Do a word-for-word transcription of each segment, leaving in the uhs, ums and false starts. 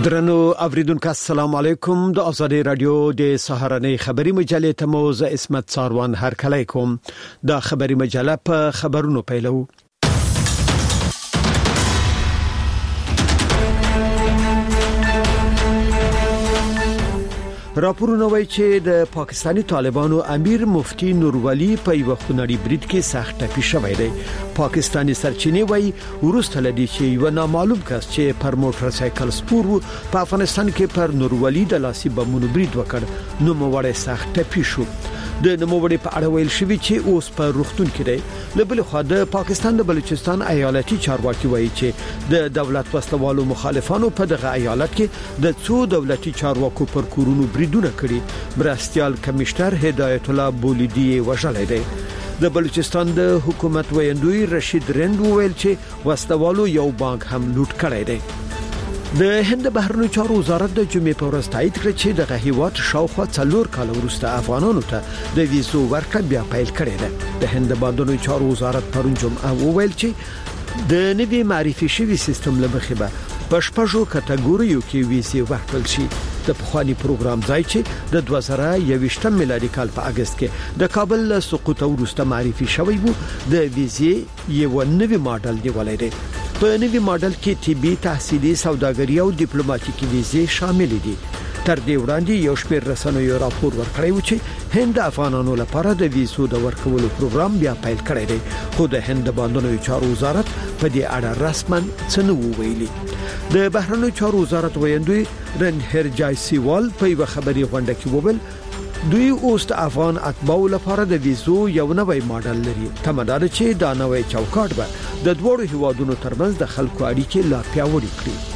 درنو اوریدونکو السلام علیکم د ازادي رادیو د سهارنۍ خبري مجلې ته مو ز اسمت ساروان هر کله کوم د خبري مجله په خبرونو پیلو. راپورونه وایي چې د پاکستانی طالبانو امیر مفتی نورولي په یو خونړی برید کې سخت ټپي شوی دی. پاکستانی سرچینې وایي ورسته لدی چې یو نامعلوم کس چې پر موټر سایکل سپور په افغانستان کې پر نورولي د لاسي بمونو برید وکړ نو موړی سخت ټپي شو. د نوموړي په اړه ویل شوی چې اوس په روغتون کې دی. له بل خوا د پاکستان د بلوچستان ایالتي چارواکي وایي چې د دولت وسلوالو مخالفانو په دغه ایالت کې د څو دولتي چارواکو پر کورونو بریدونه کړي. مرستيال کمشنر هدایت الله بولیدی وژلای دی. د بلوچستان د حکومت ویندوی رشید رند ویل چې وسلوالو یو بانک هم لوټ کړی دی. د هند بهرنیو چارو وزارت د جمعې په ورځ تایید کړ چې د هیواد شاوخوا څلور کال وروسته افغانانو ته د ویزو ورکړه بیا پیل کړې ده. د هند بهرنیو چارو وزارت پرون جمعه وویل چې د نوي معرفي شوی سیستم له مخې به په شپږو کټګوریو کې ویزې ورکړل شي. د پخوانی پروګرام ځای چې د دوه زره یوویشتم میلادي کال په اگست کې د کابل له سقوط وروسته معرفي شوی وو د ویزې یو نوي ماډل نیولای دی. په نوي ماډل کې طبي، تحصیلي، سوداګري او ډیپلوماټیکي ویزې شامل دي. تر دې وړاندې یو شمېر رسنیو راپور ورکړی و چې هند افغانانو لپاره د ویزو د ورکولو پروګرام بیا پیل کړی دی، خو د هند بهرنیو چارو وزارت په دې اړه رسماً څه نه ویلي. د بهرنیو چارو وزارت ویندوی رنهر جایسیوال په یو خبري غونډه کې وویل دوی اوس د افغان اتباعو لپاره د ویزو یو نوی ماډل لري. تمدار چې دا نوی چوکاټ به د دوړو هیوادونو ترمنځ د خلکو اړیکې لا پیاوړې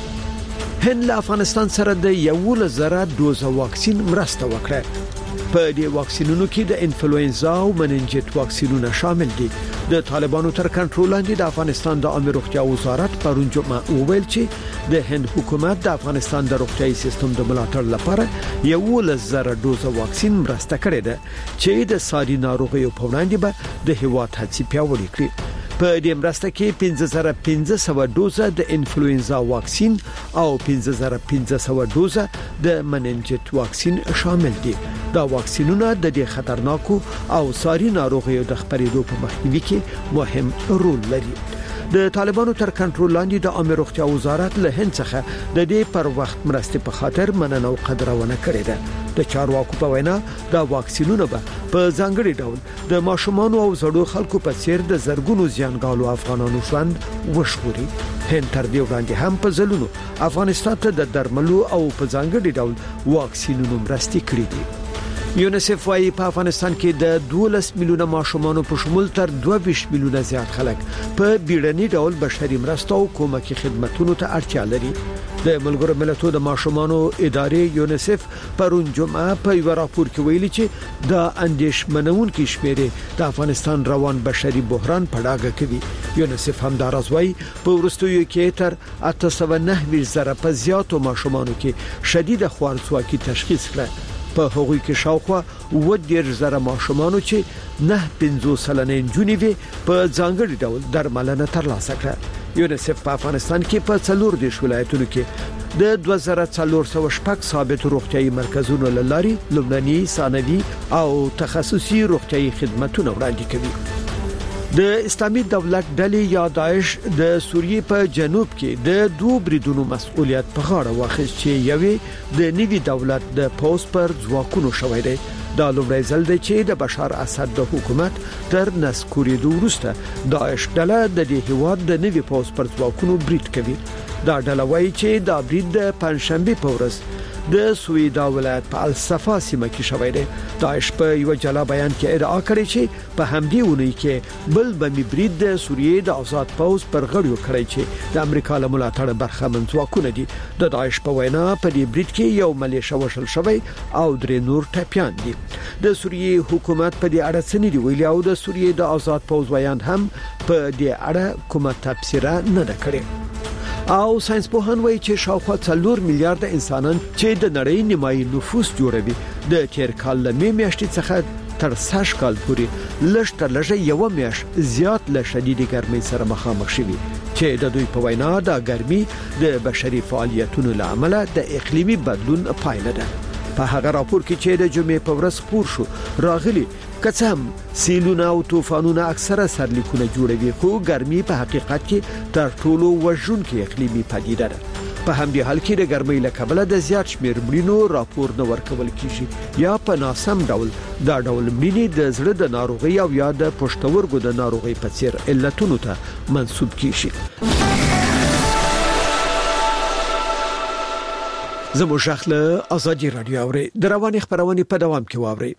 کړي. هند له افغانستان سره د یو لزره دوزه واکسین مرسته وکړه. په دې واکسینونو کې د انفلوئنزا او مننجیت واکسینونه شامل دي. د طالبانو تر کنټرول لاندې د افغانستان د عامه روغتیا وزارت پرون جمعه وویل چې د هند حکومت د افغانستان د روغتیاي سیستم د ملاتړ لپاره یو لزره دوزه واکسین مرسته کړې ده چې د ساري ناروغیو په وړاندې به د هیواد هڅې پیاوړې کړي. په دې مرسته کې پنځه زره پنځه سوه دوزه د انفلوئنزا واکسین او پنځه زره پنځه سوه دوزه د مننجیت واکسین شامل دي. دا واکسینونه د دې خطرناکو او ساري ناروغیو د خپرېدو په مخنیوي کې مهم رول لري. د طالبانو تر کنټرول لاندې د عامه روغتیا وزارت له هند څخه د دې پر وخت مرستې په خاطر مننه او قدرونه کړې ده. د چارواکو په وینا دا واکسینونه به په ځانګړي ډول د ماشومان او زړو خلکو په څیر د زرګونو زیانګالو افغانانو ژوند وژغوري. هند تر دې وړاندې هم په ځلونو افغانستان ته د درملو او په ځانګړي ډول واکسینونو مرستې کړې دي. یونیسف وايي په افغانستان کې د دولس میلیونه ماشومان په شمول تر دوه ویشت میلیونه زیات خلک په بیړني ډول بشري مرستو او کومکي خدماتو ته اړتیا لري. د ملګرو ملتونو د ماشومان ادارې یونیسف پرون جمعه په یو راپور کې ویلي چې د اندیشمنونکو شمیرې د افغانستان روان بشري بحران په ډاګه کوي. یونیسف هم دا راځوي په ورستیو کې تر اته سوه نهه زره په زیاتو ماشومان کې شدید خوارځواکي تشخیص کړه. په هغوی کې شاوخوا و ډیر زره ماشومان چې نه پنځوس سلنه نجونې وي په ځانګړي ډول درملنه ترلاسه کړه. یونیسف په افغانستان کې په څلور دیش ولایتونو کې د دوه زره څلور سوه شپږ ثابت روغتيایي مرکزونو لاري لومړني ثانوي او تخصصي روغتيایي خدماتونه وړاندې کوي. د اسلامي دولت ډلې یا داعش د سوریې په جنوب کې د دوه بریدونو مسؤلیت په غاړه واخیست چې یوې د نوي دولت د پوز پر ځواکونو شوې ده. دا لومړی ځل دی چې د بشار اسد د حکومت تر نسکورېدو وروسته داعش ډله د دې هیواد د نوي پوز پر ځواکونو برید کوي. دا ډله وایي چې دا برید د پنځشنبه په ورځ د سویدا ولایت په الصفا سیمه کې شوی دی. داعش په یو جلا بیان کې ادعا کړې چې په همدې ونی کې بل بمي برید د سوریې د آزاد پوز پر غړیو کړی چې د امریکا له ملاتړ برخمن ځواکونه دي. د داعش په وینا په دې برید کې یو ملیشه وشل شوی او درې نور ټپيان دي. د سوریې حکومت په دې اړه څه نه دی ویلي او د سوریې د آزاد پوز ویان هم په دې اړه کومه تفسیر نه ده کړې. او ساينس پوهان وایي چې شاوخوا څلور میلیارډ انسانان چې د نړۍ نیمایي نفوس جوړوي د تیر کال له میاشتې څخه تر سږ کال پورې لږ تر لږه یو میاشت زیات له شدید ګرمۍ سره مخامخ شوي چې د دوی په وینا د ګرمۍ د بشري فعالیتونو له امله د اقلیمي بدلون پایله ده. په هغه راپور کې چې د جمعې په ورځ خپور شو راغلي کڅم سیلونه او طوفانونه اکثره سرلیکونه جوړوي خو ګرمۍ په حقیقت کې تر ټولو وژونکې اقلیمي پدیده ده. په همدې حال کې د ګرمۍ له کبله د زیات شمېر مړینو راپور نه ورکول کیږي یا په ناسم ډول دا ډول مړینې د زړه د ناروغي او یا د پښتورګو د ناروغي په څیر علتونو ته منسوب کیږي. زموږ شخله ازادي رادیو اوري د رواني خبرونه په دوام کې واوري.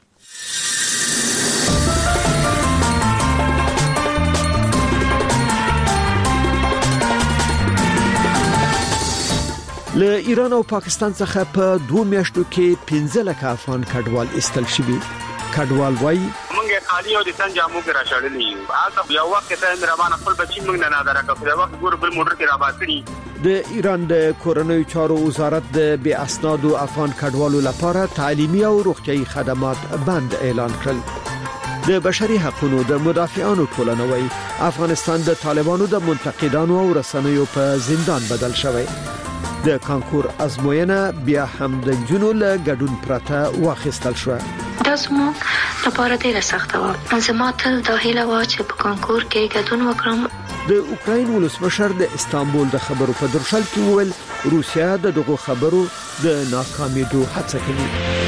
له ایران او پاکستان څخه په دوه میاشتو کې پنځه لک افغان کډوال استل شوي. کډوال وایي موږ خالي او د سنجامو کې راځلې یو هغه یو وخت ته مهربانه خپل بچی موږ نه نادر کړو وخت ګور بل موټر کې را باندې. د ایران د کورنیو چارو وزارت د بې اسنادو افغان کډوالو لپاره تعلیمي او روغتيایي خدمات بند اعلان کړل. د بشري حقوقو د مدافعانو ټولنه وایي افغانستان د طالبانو د منتقدانو او رسنیو په زندان بدل شوی. د کانکور ازموینه بیا هم د جنو له ګډون پرته واخیستل شو. دا زموږ لپاره ډیره سخته وه. زما تل دا هیله وه چې په کانکور کې ګډون وکړم. د اوکراین ولسمشر د استانبول د خبرو په درشل کې وویل روسیا د دغو خبرو د ناکامیدو هڅه کوي.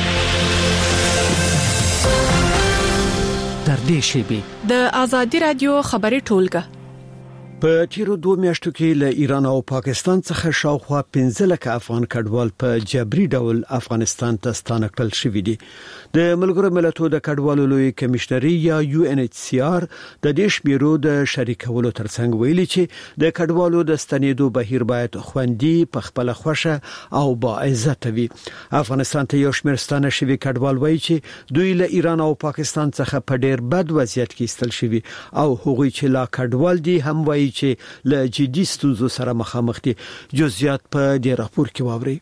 تر دې شی د ازادي رادیو خبري ټولګه په تیرو دوه میاشتو کې له ایران او پاکستان څخه شاوخوا پنځه لک افغان کډوال په جبري ډول افغانستان ته ستانه کړل شوي دي. د ملګرو ملتونو د کډوالو لوی کمشنري یا یو ان ایچ سی آر د دې شمیرو د شریکولو ترڅنګ ویلي چې د کډوالو د ستنېدو بهیر باید خوندي په خپل خوښه او با عزت وي. افغانستان ته یو شمېر ستانه شوي کډوال وایي چې دوی له ایران او پاکستان څخه په ډېر بد وضعیت کې استل شوي او هغوی چې لا کډوال دي هم وایي چې له جدي ستونزو سره مخامخ دي. جزئیات په دې راپور کې واوري.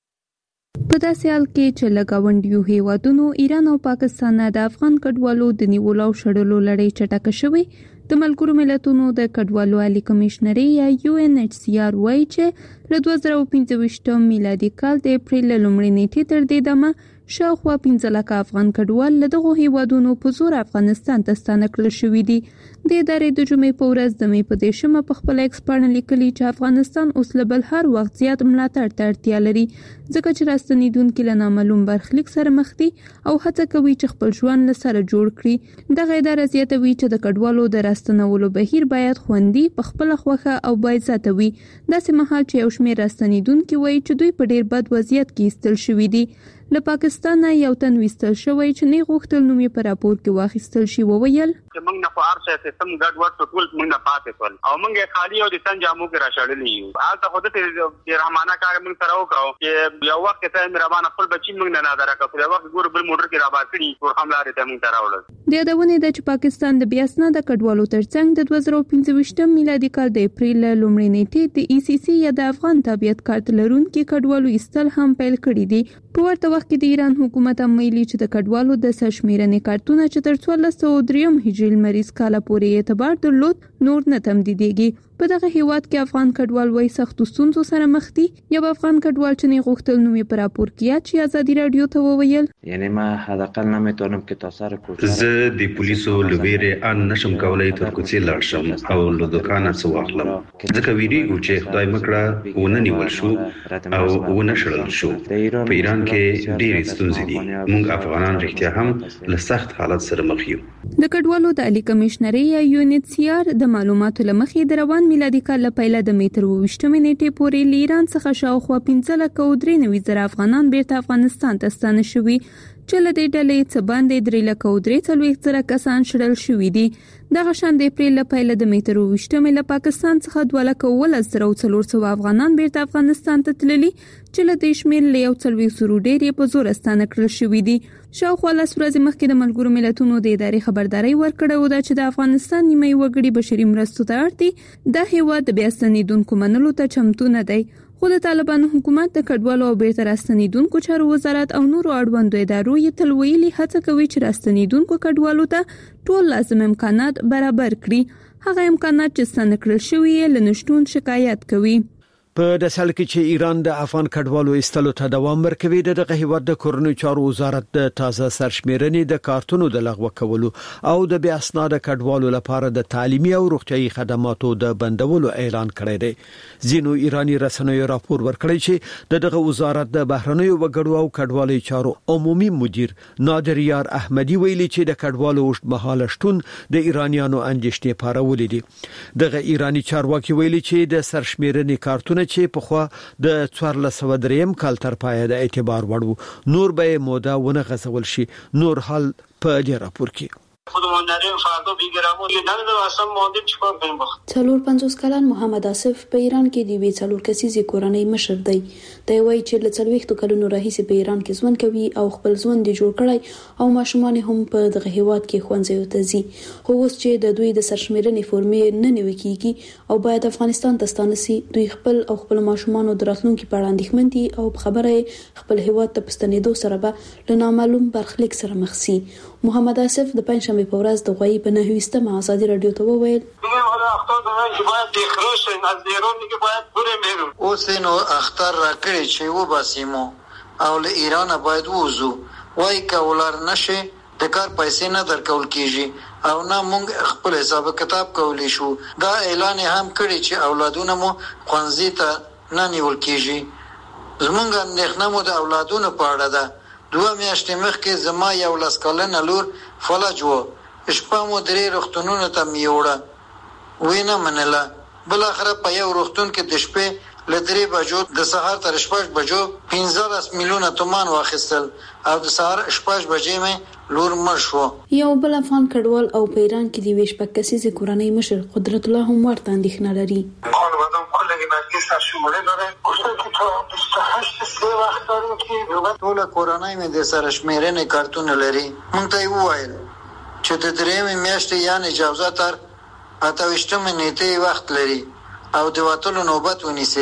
په داسې حال کې چې لګاونډیو هیوادونو ایران او پاکستان د افغان کډوالو د نیولو او شړلو لړۍ چټکه شوې، د ملګرو ملتونو د کډوالو عالی کمشنري یا یو ان ایچ سی آر وایي چې له دوه زره پنځه میلادي کال د اپریل لومړۍ نیټې تر دې دمه شاوخوا پنځه لک افغان کډوال له دغو هیوادونو په زور افغانستان ته ستانه کړل شوي دي. د ادارې د جمعې په ورځ د مې په دیشمه په خپل ایکس باندې لیکلي چې افغانستان اوس له بل هر وخت زیات ملاتړ ته اړتیا لري ځکه چې راستنیدونکو له نامعلوم برخلیک سره مخ دي او هڅه کوي چې خپل ژوند له سره جوړ کړي. دغه اداره زیاتوي چې د کډوالو د راستنولو بهیر باید خوندي، په خپل خوخه او باعزت وي. داسې مهال چې یو شمېر راستنیدونکو وایي چې دوی په ډیر بد وضعیت کې استل شوي دي. له پاکستان یو تن وستل شوی چې نه غوښتل نوم یې په راپور کې واخیستل شي وویل چې موږ نه په ارشه سیستم ګډ ورته ټول موږ نه پاتې کول او موږ خالي او د سنجامو کې راځلې یو حالت خو د رحمانه کار موږ سره وکړو چې یو وخت ته مهربانه خپل بچی موږ نه نادر کړو یو وخت ګور بل موټر کې را باندې ټول حمله لري موږ تراول. د یادونه ده چې پاکستان د بیا اسناد کډوالو ترڅنګ د دوه زره پنځه میلادي کال د اپریل لومړۍ نیټې د ای سی سی یا د افغان تابعیت کارت لرونکو کډوالو استل هم پیل کړی دي. په ورته وخت کې د ایران حکومت هم ویلي چې د کډوالو د سشمیرنې کارتونه چې تر څوارلس سوه درې هجري لمریز کال پورې اعتبار درلود نور نه تمدیدېږي. په دغه هیواد کې افغان کډوال وایي سختو ستونزو سره مخ دي. یو افغان کډوال چې نه غوښتل نوم یې په راپور کې یاد چې ازادي رادیو ته وویل یعنی ما حداقل نمیتونم که تا سر کوچه زه د پولیسو لویره ان نشم کولای تر کوڅې لاړ شم او له دوکانه څه واخلم ځکه ویریږو چې خدای مکړه ونه نیول شو او ونه شړل شو. په ایران کې ډېر ستونزې دي. موږ افغانان رښتیا هم له سخت حالت سره مخ یو. د کډوالو د عالی کمشنري یا یو ان ایچ سی آر د معلوماتو لمخې د روان میلادي کال له پیله د میتر وشتمې نیټې پورې له ایران څخه شاوخوا پنځه لک او درې نوي زره افغانان بیرته افغانستان ته ستانه شوي چې له دې ډلې څخه باندې درې لک او درې څلوېښت زره کسان شړل شوي دي. دغه شان د اپریل له پیله د میتر وشتمې له پاکستان څخه دوه لک اوولس زره او څلور سوه افغانان بیرته افغانستان ته تللي چې له دې شمېر له یو څلوېښت زرو ډېر یې په زور ستانه کړل شوي دي. شاوخوا لس ورځې مخکې د ملګرو ملتونو د ادارې خبرداري ورکړې ده چې د افغانستان نیمه وګړي بشري مرستو ته اړ دي. د هیواد د بیا ستنیدونکو منلو ته چمتو نه دی. خو د طالبانو حکومت د کډوالو او بیرته راستنیدونکو چارو وزارت او نورو اړوندو ادارو یې تل ویلي هڅه کوي چې راستنیدونکو کډوالو ته ټول لازم امکانات برابر کړي. هغه امکانات چې ستنه کړل شوی یې له نشټون شکایت کوي. په داسې کې چې ایران د افغان کډوالو ایستلو ته دوام ورکوي، دغه هیواد د کورنۍ چارو وزارت د تازه سرشمیرنې د کارتونو د لغوه کولو او د بیا اسناد کډوالو لپاره د تعلیمي او روغتيایي خدماتو د بندولو اعلان کړی دی. ځینو ایرانی رسنیو راپور ورکړی چې دغه وزارت د بهرنیو وګړو او کډوالو چارو عمومي مدیر نادر یار احمدی ویلي چې د کډوالو اوږدمهاله شتون د ایرانیانو اندېښنې پارولې دي. دغه ایرانی چارواکي ویلي چې د سرشمیرنې کارتونه چې په خوا د څوارلس سوه دریم کال تر پایه د اعتبار وړو نور به موده ونه غځول شي. نور حال په دې راپور کې خودمون نداریم فردا بیگرامون یه نمیدونم اصلا ماندیم چیکار کنیم بخ څلور پنځوس کلن محمد آصف په ایران کې دی وی څلور کسیزه کورنۍ مشر دی. دا وایي چې له څلوېښتو کلونو راهیسې په ایران کې ژوند کوي او خپل ژوند دی جوړ کړی او ماشومان هم په دغه هیواد کې ښوونځي ته ځي. خو اوس چې د دوی د سرشمیرنې فورمې نه نیول کیږي او باید افغانستان ته ستانه سي، دوی خپل او خپل ماشومان د راتلونکو په اړه اندېښمن دي او په خبره خپل هیواد ته پستنېدو سره به له نامعلوم برخلیک سره مخ سي. محمد آصف د پنځشنبه په ورځ د غوي په نهويستمه ازادي رادیو ته وویل اوس نو اختر راکړي چې و باسیمو او له ایران باید ووزو وای کولار نشي د کار پیسې نه درکول کیږي او نه مونږ خپل حساب کتاب کولی شو. دا اعلان هم کړی چې اولادونه مو خوانزي ته نه نیول کیږي. زمونږ اندېښنه مو د اولادونو په اړه ده. دوه میاشتې مخکې زما یو لس کلنه لور فلج و، شپه مو درې روغتونونو ته میوړه وینه منله. بل اخر په یو روغتون کې د شپې له درې بجو د سهار تر شپږ بجو پنځلس میلیونه تومان واخیستل او د سهار شپږ بجې مې لور مړ شو. یو بل افغان کډوال او په ایران کې دی ویش په کسیزه کورنۍ مشر قدرت الله هم ورته اندېښنه لري. ټول کورنۍ مې د سرشمیرنې کارتونه لري. مونږ ته وویل چې د درېمې میاشتې یعنی اجازه تر اته ویشتمې نیټې وخت لري او د وټلو نوبت ونیسي،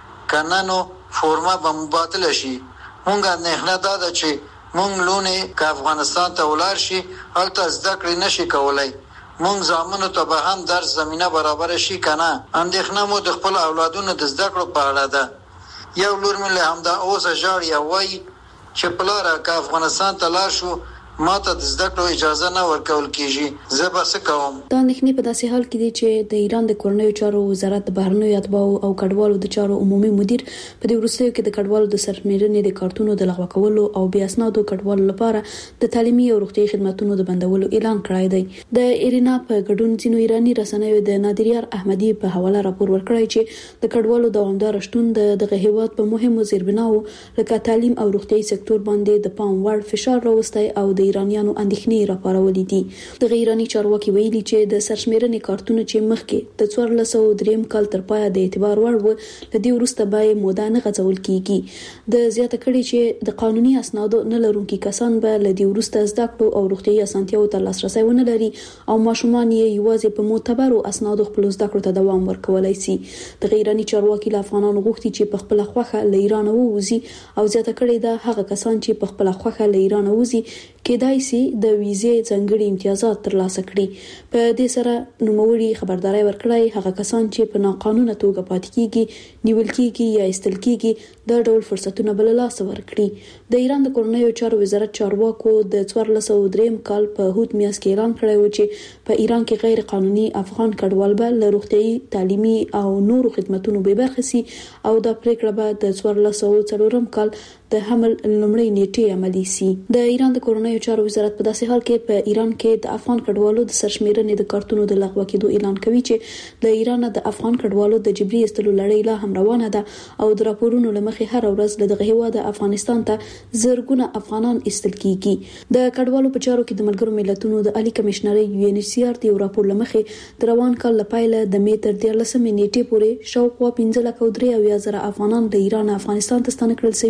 کنه نو فورما به مبادله شي. مونږ اندېښنه دا ده چې مونږ لونې که افغانستان ته ولاړ شي هلته زده کړې نشي کولای. مونږ زامنو ته به هم درس زمینه برابر شي کنه. اندېښنه مو د خپل اولادونو د زده کړو په اړه ده. یو لور مې له همدا اوسه ژاړي او وایي چې پلاره که افغانستان ته لاړ شو ما ته د زده کړو اجازه نه ورکول کیږي، زه به څه کوم. دا اندېښنې په داسې حال کې دي چې د ایران د کورنۍ چارو وزارت د بهرنیو اتباعو او کډوالو د چارو عمومي مدیر په دې وروستیو کې د کډوالو د سرشمیرنې د کارتونو د لغوه کولو او بیا اسنادو کډوالو لپاره د تعلیمي او روغتيایي خدماتو د بندولو اعلان کړی دی. د ایرینا په ګډون ځینو ایرانی رسنیو د نادریار احمدی په حواله راپور ورکړی چې د کډوالو دوامدار شتون د دغه هیواد په مهمو زیربناو لکه تعلیم او روغتيایي سکتور باندې د پام وړ فشار راوستي او د ایرانیانو اندېښنې راپارولې دي. د ایرانی چارواکي ویلي چې د سرشمیرنې کارتونه چې مخکې د څوارلس سوه دریم کال تر پایه د اعتبار وړ و، له دې وروسته به موده نه غځول کیږي. د زیاته کړي چې د قانوني اسنادو نه لرونکي کسان به له دې وروسته زده کړو او روغتيایي اسانتیاو ته لاسرسي ونه لري او ماشومان یې یوازې په معتبرو اسنادو خپل زده کړو ته دوام ورکولای شي. د ایرانی چارواکي له افغانانو غوښتي چې په خپل خوخه له ایران ووزي او زیاته کړي دا هغه کسان چې په خپل خوخه له ایران ووزي کېدای شي د ویزې ځانګړي امتیازات ترلاسه کړي. په دې سره نوموړي خبرداري ورکړای هغه کسان چې په ناقانونه توګه پاتې کیږي، نیول کیږي یا استل کیږي د ډول فرصتونه بل لاس ورکړي. د ایران د کورنۍ چارو وزارت چارواکو د څوارلس سوه دریم کال په هوت میاشت کې اعلان کړی و چې په ایران کې غیر قانوني افغان کډوال به له روغتيایي، تعلیمي او نورو خدماتونو به برخه سي او دا پریکړه به د څوارلس سوه څلورم کال د حمل لومړی نیټه عملی سي. د ایران د کورنۍ چارو وزارت په داسې حال کې په ایران کې د افغان کډوالو د سرشمیرنې د کارتونو د لغوه کېدو اعلان کوي چې د ایران د افغان کډوالو د جبري استلو لړۍ لا هم روانه ده او د راپورونو لمخې هر ورځ له دغه هیواد افغانستان ته زرګونه افغانان استل کیږي. د کډوالو په چارو کې د ملګرو ملتونو د عالی کمشنري یو ان ایچ سی آر د راپور لمخې د روان کال لپاره د می تر دیارلسمې نیټې پورې شاوخوا پنځه لک او درې اویا زره افغانان د ایران افغانستان ته ستانه کړل شوي چې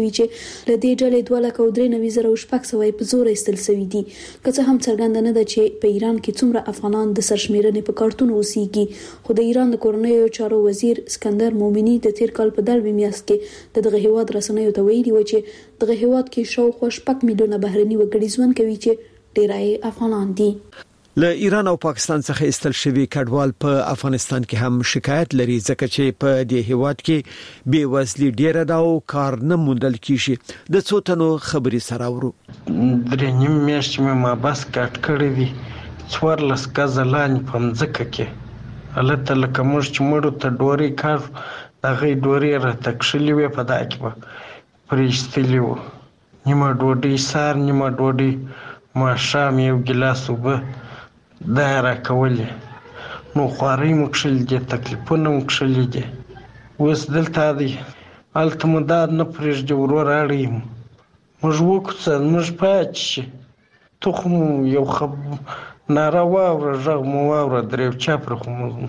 لدې ډلې دوه لک او درې نوي زره شپږ سوه په زور ایستل شوی دي که څه هم څرګنده نه ده چې په ایران کې څومره افغانان د سرشمیرنې په کارتونو اوسېږي خو د ایران د کورنیو چارو وزیر اسکندر مومنی د تیر کال په دلوي میاشت کې د دغه هیواد رسنیو ته ویلي و چې دغه هیواد کې شاوخوا شپږ میلیونه بهرني وګړي ژوند کوي چې ډیری افغانان دي. له ایران او پاکستان څخه استل شوی کډوال په افغانستان کې هم شکایت لري ځکه چې په دې هیواد کې بې وزلي ډیره ده او کار نه موندل کیږي. د څو تنو خبري سره ورو درې نیم میاشتې مې ما بس کټ کړی وی څوارلس غزلان په مځکه کې الته لکه موږ چې مړو ته ډوري کار دغه ډوري را تکشلې وې په دای کې پرېستلی و نیمه ډوډۍ سار نیمه ډوډۍ ما شام یو ګلاس وبه دا را کولې نو خوارۍ مو کښلې دي تکلیفونه مو کښلې دي اوس دلته دی هلته مو دا نه پرېږدي ورور اړوي مو موږ وکوڅه موږ پاتې شي ته خو مو یو خب ناره واوره غږ مو واوره درېو چاپره خو مو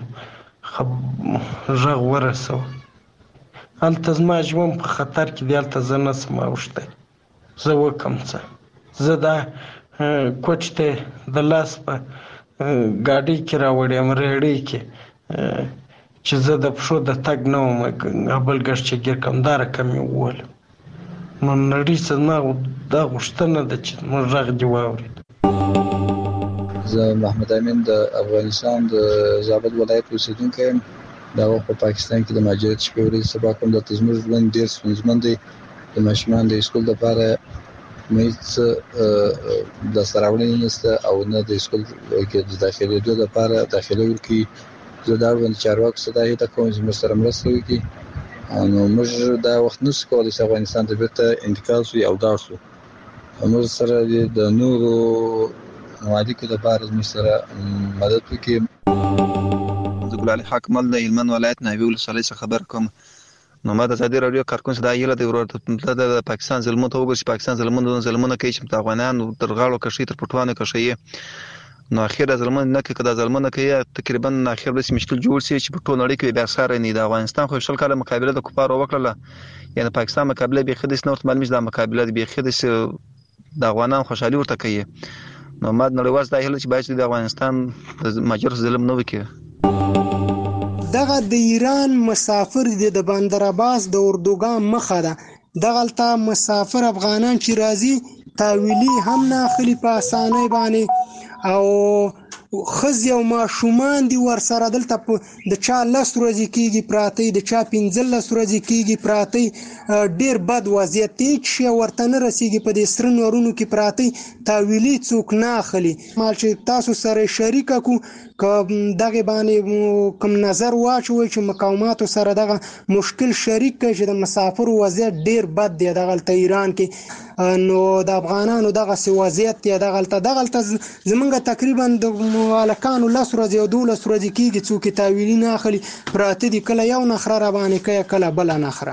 غږ ورسوه هلته زما ژوند په خطر کې دی هلته زه نه شم اوښتی زه وکم څه زه دا کوچ ته د لاس په ګاډي کې راوړم ریړې کې چې زه د پښو د تګ نه وم بل ګرځ چې ګیر کم دار کم وول نو نړۍ څنګه دا غوښتنه ده چې موږ راغ دی واوري. زه محمد امین د افغانستان د زابل ولایت اوسیدونکی یم. دا وخت په پاکستان کې د مهاجرت شپې ورځې سبا کوم د زموږ ژوند ډېر ستونزمن دی. د ماشومان د اسکول لپاره مېڅ د سراوړنې نشته او نه د اسکول کې د داخلېدو لپاره داخله ورکړي. زه دا اړوند چارواکو څخه دا هیله کوم چې موږ سره مرسته وکړي نو موږ دا وخت نشو کولی چې افغانستان ته بیرته انتقال شو او لاړ شو. موږ سره د نورو ممالکو لپاره موږ سره مدد وکړي. زه ګلالي حق مل د هلمند ولایت ناوې ولسوالۍ څخه خبر کوم. نو ما د ازادي راډیو کارکون څخه دا هیله دی ورته د پاکستان ظلمونو ته وګورئ چې پاکستان ظلمونه ظلمونه کوي چې د افغانانو تر غاړو کشي تر پټوانو کشي نو اخر ظلمونه نه کوي کدا ظلمونه کوي تقریبا اخر به مشکل جوړ شي چې په ټول نړۍ کې بیا سره نه د افغانستان خو شل کاله مقابله د کفارو وکړه یعنی پاکستان مقابله به خدای سنورت معلومه د مقابله به خدای د افغانان خوشحالي ورته کوي. نو ما نړیوال دا هیله چې باید د افغانستان د ماجر ظلم نه وکړي. دغه د ایران مسافر د بندر عباس د اردوګان مخه ده دغلته مسافر افغانان چې راځي تاویلی هم نه خلی په اسانه باندې او خزي او ماشومان دي ور سره دلته د چا لس ورځې کېږي پراته د چا پنځلس ورځې کېږي پراته ډیر بد وضعیت دی چې ورته نه رسیږي په دې سره نورونو کې پراته تاویلی څوک نه اخلي. مال چې تاسو سره شریک کو دغه باندې کوم نظر واچوي چې مقاومات سره دغه مشکل شریک کوي چې د مسافر وضعیت ډیر بد دی دغه ایران کې نو د افغانانو دغه سی وضعیت دی دغه دغه زمونږ تقریبا د مالکانو لس ورځې او دولس ورځې کېږي څوک تاویلی نه اخلي پراته دي کله یو نخره را باندې کوي کله بل نخره.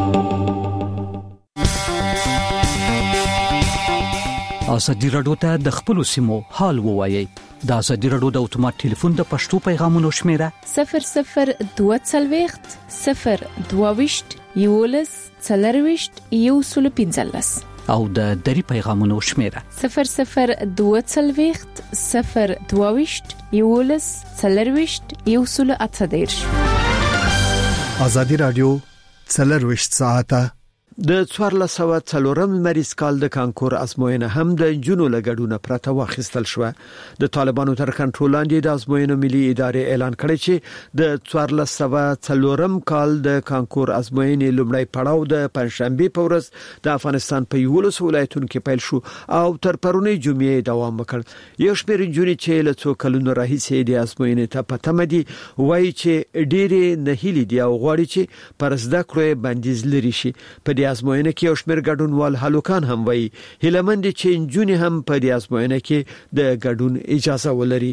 ازادي راډیو ته د خپل سیمو حال ووایي. د ازادي راډیو د اتومات ټلیفون د پښتو پیغامونو شمیره صفر صفر دوه څلوېښت صفر دوه ویشت یولس څلرويشت یو سل پنځلس او د دری پیغامونو شمیره صفر صفر دوه څلوېښت صفر دوه ویشت یولس څلرويشت یو سل اته دېرش. ازادي راډیو څلرويشت ساعته د څوارلس سوه څلورم مریض کال د کانکور ازموینه هم د جنو لګډونه پرته واخیستل شو. د طالبانو تر کنټرول لاندې د ازموینو ملي ادارې اعلان کړی چې د څوارلس سوه څلورم کال د کانکور ازموینې لومړی پړاو د پنځشنبه په ورځ د افغانستان په یولس ولایتونو کې پیل شو او تر پرونی جمعې دوام وکړ. یو شمېر نجونې چې له څو کلونو راهیسې د ازموینې ته پته مدي وایي چې ډېرې نه هلي دي او غواړي چې پر زده کړو بندیز لري شي. په د ازموینه کې یو شمېر ګډونوال هلوکان هم وایي هیلمند چې نجونې هم په د ازموینه کې د ګډون اجازه ولري.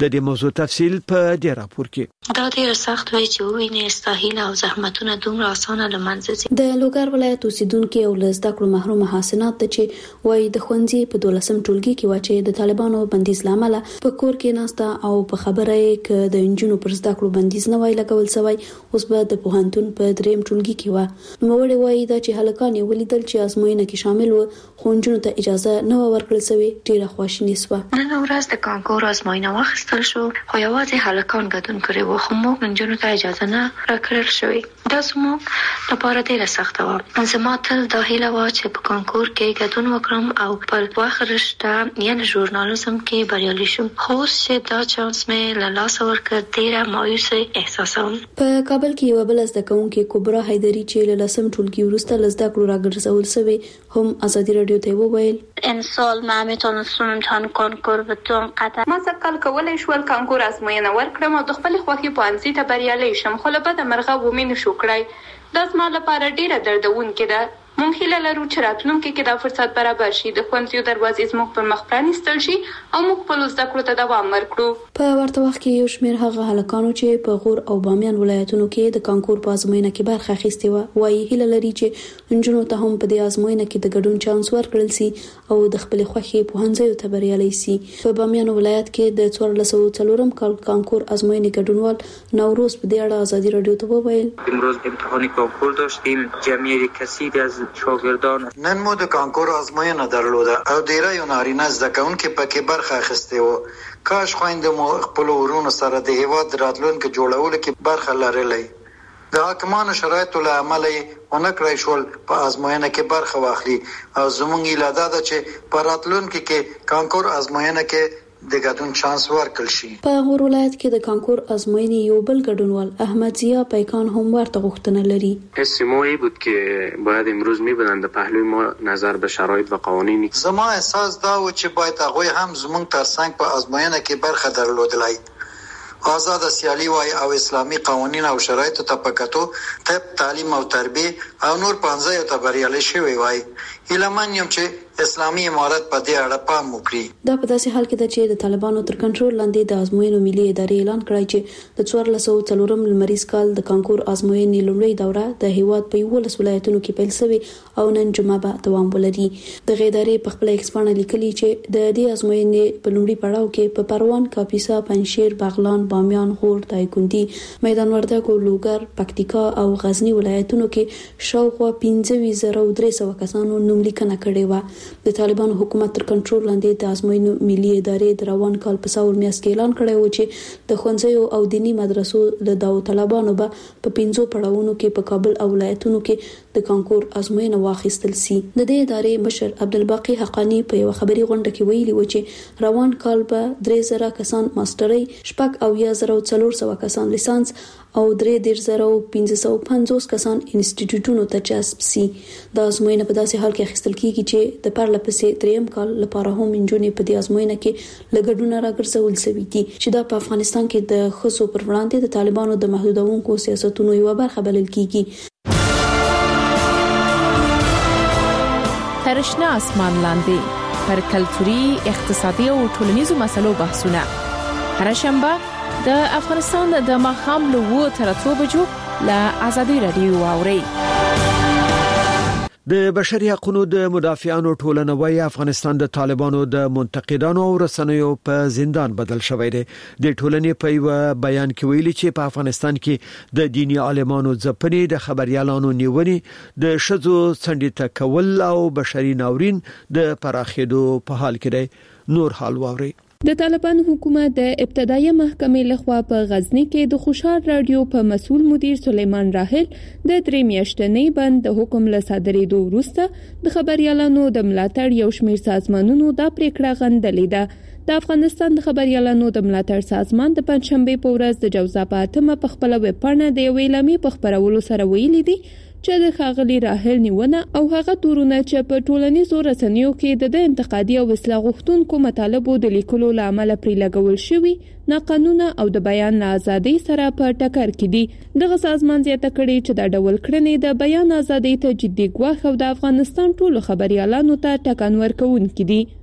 د دې موضوع تفصیل په دې راپور کې. دا ډیر سخت وای چې ویني استاهیل او زحمتونه دومره اسانه لمنځه ځي. د لوګر ولایت اوسیدونکو او لزده کړو محروم حسنات ته چې وای د خوندې په دولسم ټولګي کې واچې د طالبانو بندیز لامل په کور کې ناسته او په خبره یې ک د انجونو پر زده کړو بندیز نه وای لګول سوی، اوس به د پوهنتون په دریم ټولګي کې و. نو وړي وای دا چې هلکان یې ولیدل چې ازموینه کې شامل و، خو انجونو ته اجازه نه ورکړل سوی. ډیره خواشینی سوه. نن ورځ د کانکور ازموینه واخیستل شو، خو یوازې هلکان ګډون کړي وو، خو موږ انجونو ته اجازه نه راکړل شوې. دا زموږ لپاره ډیره سخته وه. زما تل دا هیله وه چې په کانکور کې ګډون وکړم او په وخت رشته یعنې ژورنالیزم کې بریالي شم، خو اوس چې دا چانس مې له لاسه ورکړ ډیره مایوسه احساسوم. په کابل کې یو بل زده کوونکې کبرا حیدری چې له لسم ټولګي وروسته له زده کړو راګرځول سوی هم ازادي رادیو ته وویل امسال ما میتونستم امتحان کانکور بتون قطر ما سقل کولای شول کانکور ازموینه ورکړم او د خپل خوښي پوهنځي ته بریالي شم، خو له بده مرغه ومې نشو کړی. دا زما لپاره ډیره دردونکې ده. مونږ هیله لرو چې راتلونکي کې دا فرصت برابر شي، د ښوونځیو دروازې زموږ پر مخ پرانیستل شي او موږ خپلو زده کړو ته دوام ورکړو. په ورته وخت کې یو شمېر هغه هلکانو چې په غور او بامیان ولایتونو کې د کانکور په ازموینه کې برخه اخیستې وه وایي هیله لري چې نجونو ته هم په دې ازموینه کې د ګډون چانس ورکړل سي او د خپل خوښي پوهنځیو ته بریالي سي. په بامیان ولایت کې د څوارلس سوه څلورم کال کانکور ازموینې ګډونوال نوروز په دې اړه ازادي رادیو ته وویل امروز امتحان کانکور داشتیم، جمعیت کثیری از شاگردان نن مو د کانکور ازموینه درلوده او ډیره یو نارینه زده کوونکي پکې برخه اخیستې وه. کاش خویندې مو خپل ورونو سره د هیواد راتلونکي جوړولو کې برخه لرلی. د حاکمانو شرایطو له امله یې ونه کړای شول په ازموینه کې برخه واخلي او زموږ ایله دا ده چې په راتلونکي کې کانکور ازموینه کې د ګډون چانس ورکړل شي. په غور ولایت کې د کانکور ازموینې یو بل ګډونوال احمد ضیا پیکان هم ورته غوښتنه لري. حس ما این بود که باید امروز میبودن در پهلوی ما نظر به شرایط و قوانین. زما احساس دا و چې باید هغوی هم زموږ ترڅنګ په ازموینه کې برخه درلودلای. آزاد سیالي وای او اسلامي قوانین او شرایطو ته پکاتو طب تعلیم او تربیه او نور پنځه ته بریالي شوی وای. هیلمن یم چې اسلامي امارت په دې اړه پام وکړي. دا په داسې حال کې ده چې د طالبانو تر کنټرول لاندې د ازموینو ملي ادارې اعلان کړی چې د څوارلس سوه څلورم لمریز کال د کانکور ازموینې لومړۍ دوره د هیواد په یولس ولایتونو کې پیل شوې او نن جمعه به دوام ولري. دغه ادارې په خپل ایکس باندې لیکلي چې د دې ازموینې په لومړي پړاو کې په پروان، کاپیسا، پنجشیر، بغلان، بامیان، غور، دایکنډي، میدان وردګ، لوګر، پکتیکا او غزنی ولایتونو کې شاوخوا پنځه زره درې سوه کسانو نوملیکنه کړې و. د طالبانو حکومت تر کنټرول لاندې د ازموینو ملي ادارې د روان کال په ساور میاشت کې اعلان کړی و چې د ښوونځیو او دینی مدرسو د داوطلبانو به په پنځو پړاوونو کې په کابل او ولایتونو کې د کانکور ازموینه واخیستل سي. د دې ادارې مشر عبدالباقی حقانی په یو خبري غونډه کې ویلي و چې روان کال به درې زره کسان ماسترۍ، شپږ او یا زره څلور سوه کسان لیسانس او درې دېرش زره پنځه سوه پنځوس کسان انسټیټیوټونو ته جذب سي. د ازموینه په داسې حال کې اخیستل کیږي چې د پرله پسې دریم کال لپاره هم انجونې په دې ازموینه کې لګډونه راګرځول شوي دي چې دا په افغانستان کې د ښځو پر وړاندې د طالبانو د محدودونکو سیاستونو یوه برخه بلل کیږي. ترشنه اسمان لاندې پر کلتوري، اقتصادي او ټولنیزو مسلو بحثونه هر شنبه د افغانستان د ماښام له اووه تر اتو بجو له ازادي رادیو واوري. د بشري حقوقو د مدافعانو ټولنه وايي افغانستان د طالبانو د منتقدانو او رسنیو په زندان بدل شوی دی. د ټولنې په یو بیان کې ویلي چې په افغانستان کې د دینی عالمانو ځپنې، د خبريالانو نیونې، د شذو څنډې کول او بشري ناورین د پراخېدو په حال کې دی. نور حال واوري. د طالبانو حکومت د ابتدایي محکمې لخوا په غزنی کې د خوشحال رادیو په مسؤل مدیر سلیمان راحل د درې میاشتنۍ بند د حکم له صادرېدو وروسته د خبريالانو د ملاتړ یو شمېر سازمانونو دا پریکړه غندلې ده. د افغانستان د خبريالانو د ملاتړ سازمان د پنځشنبه په ورځ د جوزا په اتمه په خپل ویب پاڼه د ویلامي په خبرولو سره ویلي دي چې د ښاغلي راحل نیونه او هغه تورونه چې په ټولنیزو رسنیو کې د انتقادي او اصلاح غوښتونکو مطالبو د لیکلو لامل پرې لګول شوی ناقانونه او د بیان آزادۍ سره په ټکر کې دي. دغه سازمان زیاته کړي چې دا ډول کړنې د بیان آزادۍ ته جدي ګواښ او د افغانستان ټولو خبريالانو ته ټکان ورکوونکي دي.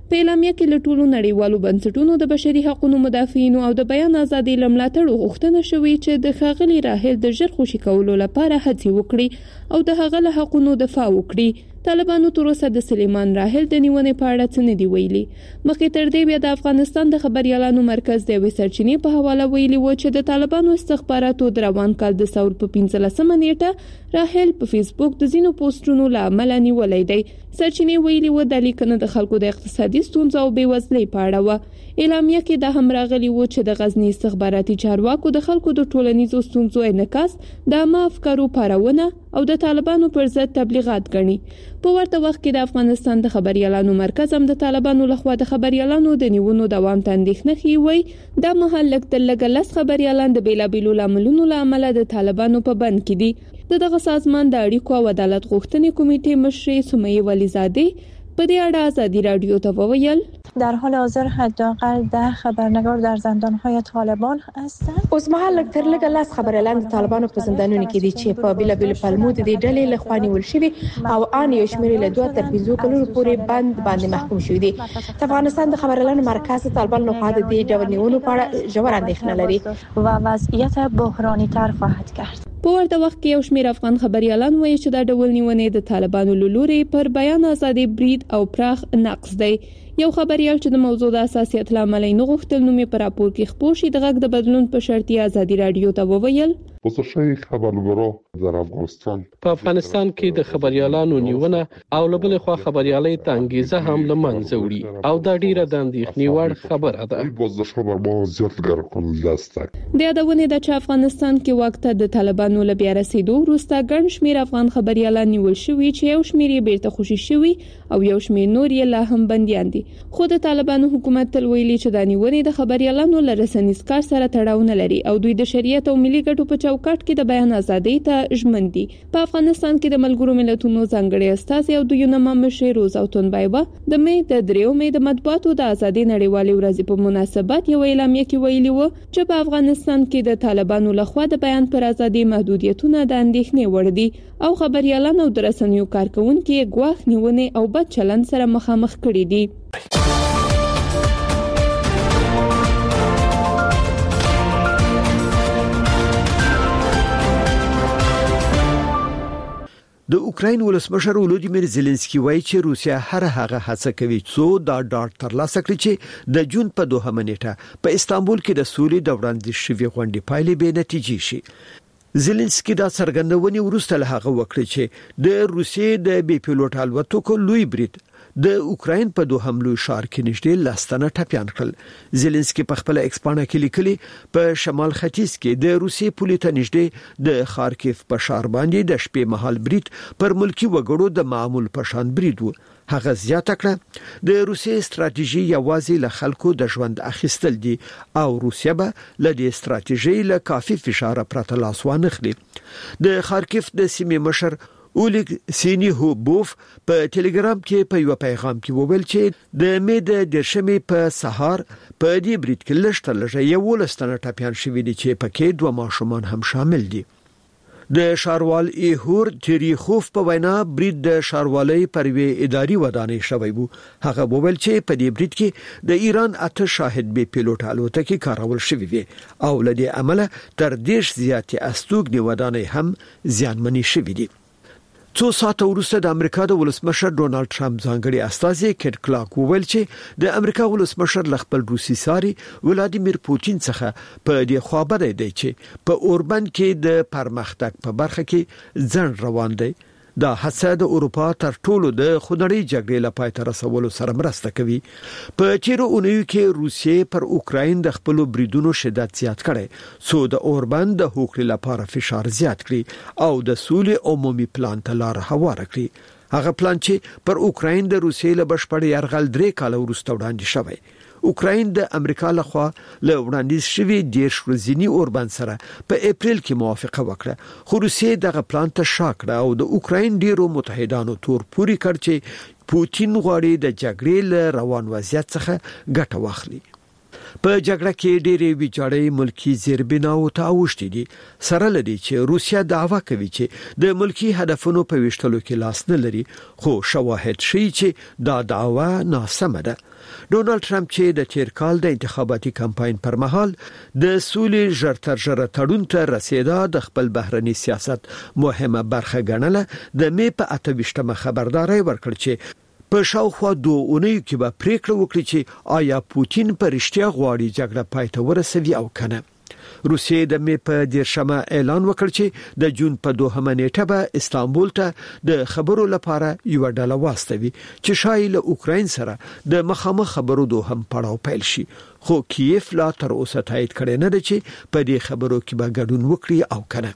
په اعلامیه کې له ټولو نړیوالو بنسټونو د بشري حقوقو مدافعینو او د بیان ازادي لملاتړو غوښتنه شوې چې د ښاغلي راهیل د ژر خوشي کولو لپاره هڅې وکړي او د هغه له حقوقو دفاع وکړي. طالبانو تر اوسه د سلیمان راهیل د نیونې په اړه څه نه دی ویلي. مخکې تر دې بیا د افغانستان د خبريالانو مرکز د یوې سرچینې په حواله ویلي و چې د طالبانو استخباراتو د روان کال د ثور په پنځلسمه نیټه راهیل په فیسبوک د زینو پوسټونو له امله نیولې دی. سرچینې ویلي و د لیکنه د خلکو د اقتصادي ستونزو او بیوزلۍ په اړه و. اعلامیه کې د هم راغلي و چې د غزنی استخباراتي چارواکو د خلکو د ټولنیزو ستونزو انعکاس د عامه افکارو پارونه او د طالبانو پر ضد تبلیغات غني. په ورته وخت کې د افغانستان د خبريالانو مرکز هم د طالبانو لخوا د خبريالانو د نیونو دوام ته اندېښنه ښیي. د محل لکه لږ لس خبريالان د بیلابیلو لاملونو له امله د طالبانو په بند کې دي. د دغه سازمان د اړیکو او عدالت غوښتنې کمیټې مشر سمیه ولیزاده په دې اړه ازادي رادیو ته وویل در حال حاضر حداقل ده خبرنگار در زندان‌های طالبان هستند. اوس مهال تر لږه لاس خبريالان د طالبانو په زندانونو کې دي چې په بیلابیل پلمو د دې ډلې له خوا نیول شوي او ان یو شمېر له دوه تر پنځو کلونو پورې بند باندې محکوم شوي دي. افغانستان د خبريالانو مرکز طالبانو په اړه د دې ډول نیولو په اړه ژور اندېښنه لري و وضعیت بحرانی تر خواهد کرد. په ورته وخت کې یو شمېر افغان خبريالان وایي چې دا ډول نیونې د طالبانو له لوري پر بیان ازادي برید او پراخ نقص دی. یو خبريال چې د موضوع د اساسیت لامل نه غوښتل نو په راپور کې خبر شي د غږ د بدلون په شرطي ازادي رادیو ته وویل وسوشي خبرګرو در افغانستان په افغانستان کې د خبريالانو نیونه او لبل خو خبريالي ته انګیزه هم لمنځه وړي او دا ډیره د اندېښنې وړ خبره ده. بوز خبر مو زیات ګرځول داسته د یادونه د چې افغانستان کې وخت د طالبانو له بیا رسیدو وروسته ګڼ شمېر افغان خبريالان نیول شوي چې یو شمېر یې بیرته خوشي شوي او یو شمېر نور یې لا هم بنديان دي. خو د طالبانو حکومت تل ویلي چې د نیونې د خبريالانو له رسنیز کار سره تړاو نه لري او دوی د شریعت او ملي ګټو په چوکاټ کې د بیان ازادۍ ته ژمن دي. په افغانستان کې د ملګرو ملتونو ځانګړي استازي او دوی نه مشر روزا تونبایبا د مې د دریو مې د مطبوعاتو د ازادۍ نړیوالې ورځې په مناسبت یو اعلامیه کې ویلي و چې په افغانستان کې د طالبانو لخوا د بیان پر ازادۍ محدودیتونه د اندېښنې وړ دي او خبريالان او د رسنیو کارکونکو ګواښ نیونې او بد چلند سره مخامخ کړي دي. د اوکراین ولسمشر ولودیمیر زيلنسکي وایي چې روسیا هر هغه هڅه کوي چې دا ډاټ ترلاسه کړي چې د جون په دوه منېټه په استانبول کې د سولې د وړاندیز شوی غونډې پایلې به نتیجې شي. زيلنسکي دا څرګندونې ورسته له هغه وکړي چې د روسیې د بي پيلوټ الوتکو لوی برید د اوکراین په دوه حملو شار کې نږدې لاستنه ټپيان کړل. زيلنسکي په خپل ایکسپانه کې لیکلي په شمال ختیځ کې د روسیې پولیټه نږدې د خارکیف په شار باندې د شپې مهال برید پر ملکی وګړو د معمول پشان برید و. هغه زیاته کړه د روسیې ستراتیژي یوازې له خلکو د ژوند اخیستل دي او روسیا به له دې ستراتیژي له کافي فشار پرته لاس وانه خلي. د خارکیف د سیمې مشر اولیګ سینیهوبوف په ټلګرام کې په یو پیغام کې وویل چې د مې د درشمې په سهار په دې برید کې لشته لږه یو لستنه ټاپیان شوې دي چې پکې دوه ماشومان هم شامل دي. د شاروال ایهور تریخوف په وینا برید د شاروالۍ پر وی اداري ودانۍ شوی وو. هغه وویل چې په دې برید کې د ایران اته شاهد بي پيلوټ الوتکې کارول شوې وي او له دې عمله تر دیش زیاتې استوګنې ودانۍ هم زیانمنې شوې دي. څو ساعته وروسته د امریکا د ولسمشر ډونالد ټرمپ ځانګړي استازي کټ کلاک وویل چې د امریکا ولسمشر خپل روسي ساري ولادیمیر پوتین څخه په دې خبره دی چې په اوربند کې د پرمختګ په برخه کې ځن روان دی. دا هڅه د اروپا تر ټولو د خونړۍ جګړې لپاره تر رسولو سره مرسته کوي. په تیرو اونیو کې روسیې پر اوکراین د خپل بریدونو شدت زیات کړي سو د اوربند د هوکړې لپاره فشار زیات کړي او د سولې عمومي پلان ته لار هواره کړي. هغه پلان چې پر اوکراین د روسیې له بشپړ یرغل درې کال وروسته وړاندې شوی. اوکراین د امریکا لخوا له وړاندیز شوی دیش ورځنی اوربند سره په اپریل کې موافقه وکړه خو روسیې دغه پلان ته شاکړه او د اوکراین ډیرو متحدانو تور پوری کړ چې پوتین غواړي د جګړې له روان وضعیت څخه ګټه واخلي. په جګړه کې ډېرې ویجاړې ملکی زیربناو ته اوښتې دي سره لري چې روسیا دعوا کوي چې د ملکی هدفونو په وشتلو کې لاس نه لري خو شواهد شي چې دا دعوا ناسمه ده. ډونالد ترامپ چې د تیر کال د انتخاباتي کمپاین پر مهال د سولې ژرتر ژره تړون ته رسیدا د خپل بهرنی سیاست مهمه برخه ګڼله د می په اته ویشتمه خبرداري ورکړ چې په شاوخوا دوه اونیو کې به پریکړه وکړي چې آیا پوتین په رښتیا غواړي جګړه پای ته ورسوي او کنه. روسیې د می په دیرشمه اعلان وکړ چې د جون په دوهمه نیټه به استانبول ته د خبرو لپاره یو ډله واستوي چې شایي له اوکراین سره د مخامخ خبرو دوهم پړاو پیل شي، خو کیف لا تر اوسه تایید کړی نه دی چې په دې خبرو کې به ګډون وکړي او کنه.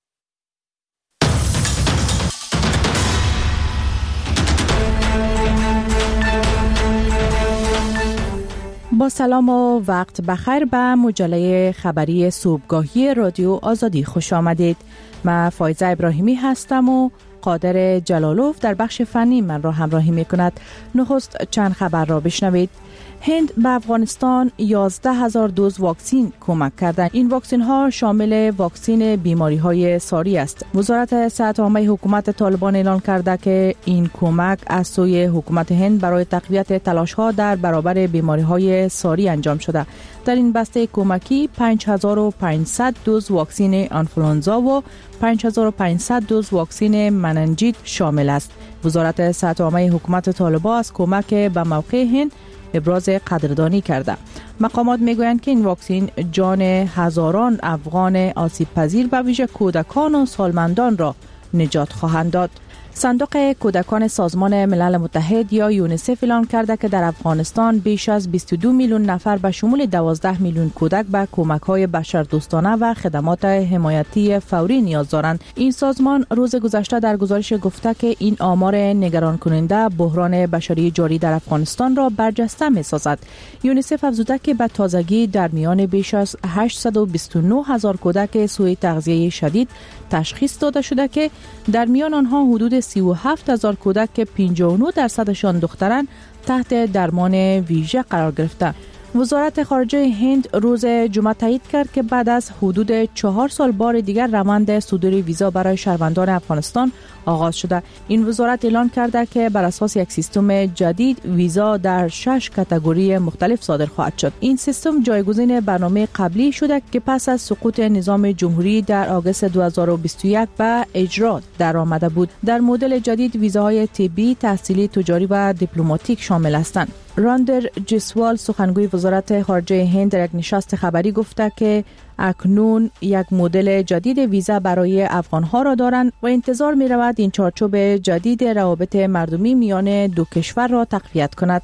با سلام و وقت بخیر به مجله خبری صبحگاهی رادیو آزادی خوش آمدید. من فایزه ابراهیمی هستم و قادر جلالوف در بخش فنی من را همراهی می کند. نخست چند خبر را بشنوید. هند به افغانستان یازده هزار دوز واکسین کمک کردند. این واکسین ها شامل واکسین بیماری های ساری است. وزارت صحت عامه حکومت طالبان اعلان کرده که این کمک از سوی حکومت هند برای تقویت تلاش ها در برابر بیماری های ساری انجام شده. در این بسته کمکی پنج هزار و پانصد دوز واکسین آنفولانزا و پنج هزار و پانصد دوز واکسین مننجیت شامل است. وزارت صحت عامه حکومت طالبان از کمک به موقع هند ابراز قدردانی کرده. مقامات میگویند که این واکسین جان هزاران افغان آسیب پذیر به ویژه کودکان و سالمندان را نجات خواهند داد. صندوق کودکان سازمان ملل متحد یا یونیسف اعلام کرده که در افغانستان بیش از بیست و دو میلیون نفر به شمول دوازده میلیون کودک به کمک‌های بشردوستانه و خدمات حمایتی فوری نیاز دارند. این سازمان روز گذشته در گزارش گفته که این آمار نگران کننده بحران بشری جاری در افغانستان را برجسته می‌سازد. یونیسف افزوده که به تازگی در میان بیش از هشتصد و بیست و نه هزار کودک سوء تغذیه شدید تشخیص داده شده که در میان آنها حدود سی و هفت هزار کودک که پنجاه و نه درصدشان دختران تحت درمان ویژه قرار گرفتند. وزارت خارجه هند روز جمعه تایید کرد که بعد از حدود چهار سال بار دیگر روند صدور ویزا برای شهروندان افغانستان آغاز شده. این وزارت اعلان کرده که بر اساس یک سیستم جدید ویزا در شش کاتگوری مختلف صادر خواهد شد. این سیستم جایگزین برنامه قبلی شده که پس از سقوط نظام جمهوری در آگوست دو هزار و بیست و یک به اجرا در آمده بود. در مدل جدید ویزاهای طبی، تحصیلی، تجاری و دیپلماتیک شامل هستند. راندر جسوال سخنگوی وزارت خارجه هند در یک نشست خبری گفته که اکنون یک مدل جدید ویزا برای افغانها را دارند و انتظار می رود این چارچوب جدید روابط مردمی میان دو کشور را تقویت کند.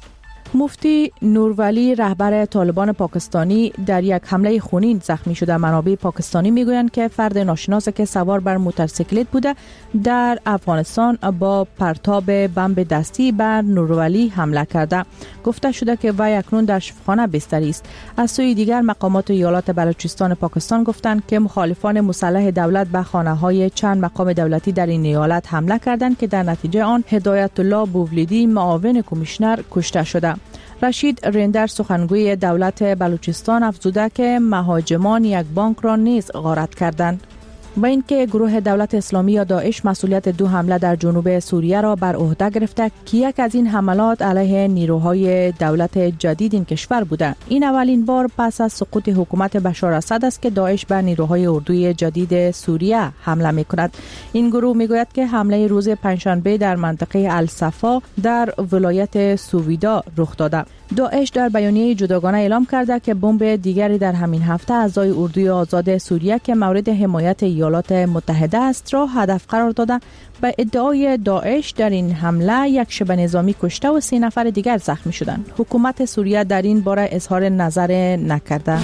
مفتی نورولی رهبر طالبان پاکستانی در یک حمله خونین زخمی شده. منابع پاکستانی میگویند که فرد ناشناس که سوار بر موتورسیکلت بوده در افغانستان با پرتاب بمب دستی بر نورولی حمله کرده. گفته شده که وی اکنون در شفاخانه بستری است. از سوی دیگر مقامات ایالات بلوچستان پاکستان گفتند که مخالفان مسلح دولت به خانه‌های چند مقام دولتی در این ایالت حمله کردند که در نتیجه آن هدایت الله بوولیدی معاون کمیشنر کشته شده. رشید رندر سخنگوی دولت بلوچستان افزوده که مهاجمان یک بانک را نیز غارت کردند. با اینکه گروه دولت اسلامی یا داعش مسئولیت دو حمله در جنوب سوریه را بر عهده گرفته که یک از این حملات علیه نیروهای دولت جدید این کشور بوده. این اولین بار پس از سقوط حکومت بشار اسد است که داعش به نیروهای اردوی جدید سوریه حمله می‌کند. این گروه میگوید که حمله روز پنجشنبه در منطقه الصفا در ولایت سویدا رخ داده. داعش در بیانیه جداگانه اعلام کرده که بمب دیگری در همین هفته اعضای اردوی آزاد سوریه که مورد حمایت ایالات متحده است را هدف قرار داده. به ادعای داعش در این حمله یک شبه نظامی کشته و سه نفر دیگر زخمی شدند. حکومت سوریه در این باره اظهار نظر نکرده.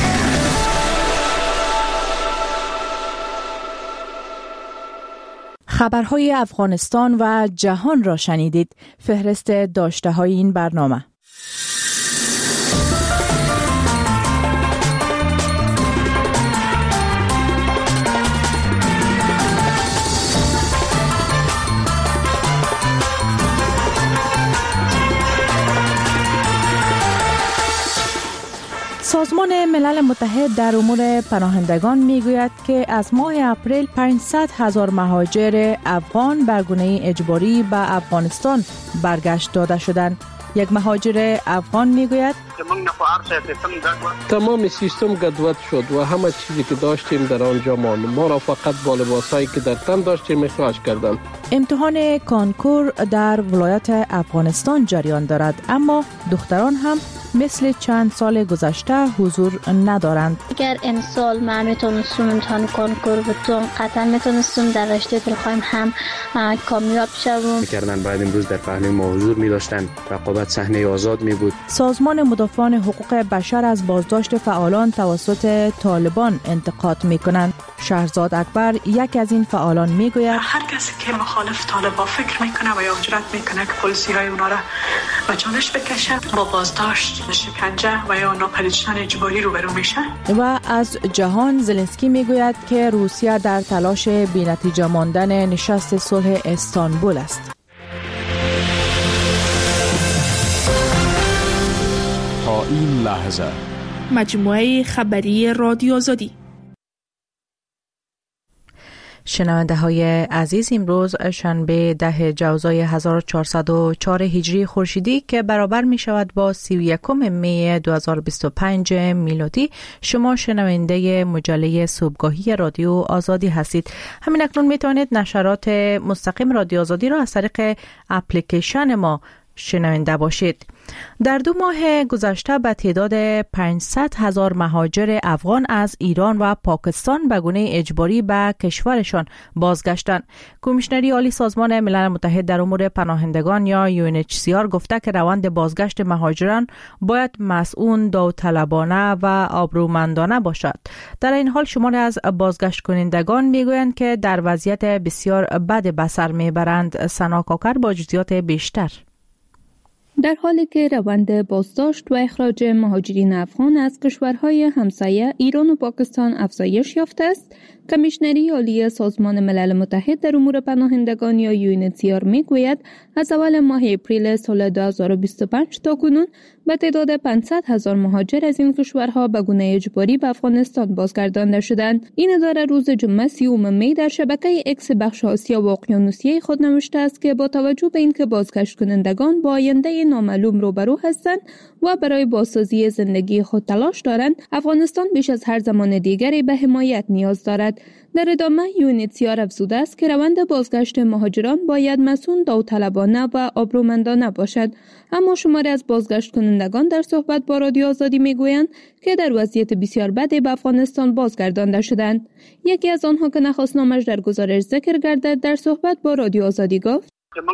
خبرهای افغانستان و جهان را شنیدید. فهرست داشته های این برنامه. سازمان ملل متحد در امور پناهندگان میگوید که از ماه اپریل پانصد هزار مهاجر افغان برگونه اجباری به افغانستان برگشت داده شدند. یک مهاجر افغان میگوید تمام سیستم گدوت شد و همه چیزی که داشتیم در آنجا ماند. ما را فقط با لباسایی که در تن داشتیم اخراج کردند. امتحان کانکور در ولایت افغانستان جریان دارد، اما دختران هم مثل چند سال گذشته حضور ندارند. اگر این سال ما میتونستم امتحان کانکور بتونم، قطعا میتونستم در رشته که خواهیم هم کامیاب شوم. میکردن بعد امروز در پهلوی ما حضور میداشتن، رقابت صحنه آزاد می بود. سازمان مدافعان حقوق بشر از بازداشت فعالان توسط طالبان انتقاد میکنند. شهرزاد اکبر یک از این فعالان میگوید هر کسی که مخالف طالبان فکر میکنه و یا جرأت میکنه که پلیسی های اونا را به چالش بکشه، با بازداشت، شکنجه و یا ناپدید اجباری روبرو میشه. و از جهان زلنسکی میگوید که روسیه در تلاش بی‌نتیجه ماندن نشست صلح استانبول است. تا این لحظه مجموعه خبری رادیو آزادی. شنونده های عزیز، امروز شنبه ده جوزای هزار و چهارصد و چهار هجری خورشیدی که برابر می شود با سی و یکم می دو هزار و بیست و پنج میلادی، شما شنونده مجله صبحگاهی رادیو آزادی هستید. همین اکنون می توانید نشرات مستقیم رادیو آزادی را از طریق اپلیکیشن ما شنونده باشید. در دو ماه گذشته به تعداد پانصد هزار مهاجر افغان از ایران و پاکستان به گونه اجباری به کشورشان بازگشتند. کمیشنری عالی سازمان ملل متحد در امور پناهندگان یا یو ان اچ سی آر گفته که روند بازگشت مهاجران باید مسئول، داوطلبانه و آبرومندانه باشد. در این حال شماری از بازگشت کنندگان میگویند که در وضعیت بسیار بد به سر میبرند. سنا کاکر با جزئیات بیشتر. در حالی که روند بازداشت و اخراج مهاجرین افغان از کشورهای همسایه ایران و پاکستان افزایش یافته است، کمیشنری عالی سازمان ملل متحد در امور پناهندگان یا یو ان اچ سی آر میگوید از اول ماه اپریل سال دو هزار و بیست و پنج تا کنون به تعداد پانصد هزار مهاجر از این کشورها به گونه اجباری به افغانستان بازگردانده شدند. این اداره روز جمعه سیوم می در شبکه اکس بخش آسیا و اقیانوسیه خود نوشته است که با توجه به اینکه بازگشت کنندگان با آینده نامعلوم روبرو هستند و برای بازسازی زندگی خود تلاش دارند، افغانستان بیش از هر زمان دیگری به حمایت نیاز دارد. در ادامه یو ان اچ سی آر افزوده است که روند بازگشت مهاجران باید مسئول، داوطلبانه و آبرومندانه باشد. اما شماری از بازگشت کنندگان در صحبت با رادیو آزادی میگویند که در وضعیت بسیار بدی به افغانستان بازگردانده شدند. یکی از آنها که نخواست نامش در گزارش ذکر گردد در صحبت با رادیو آزادی گفت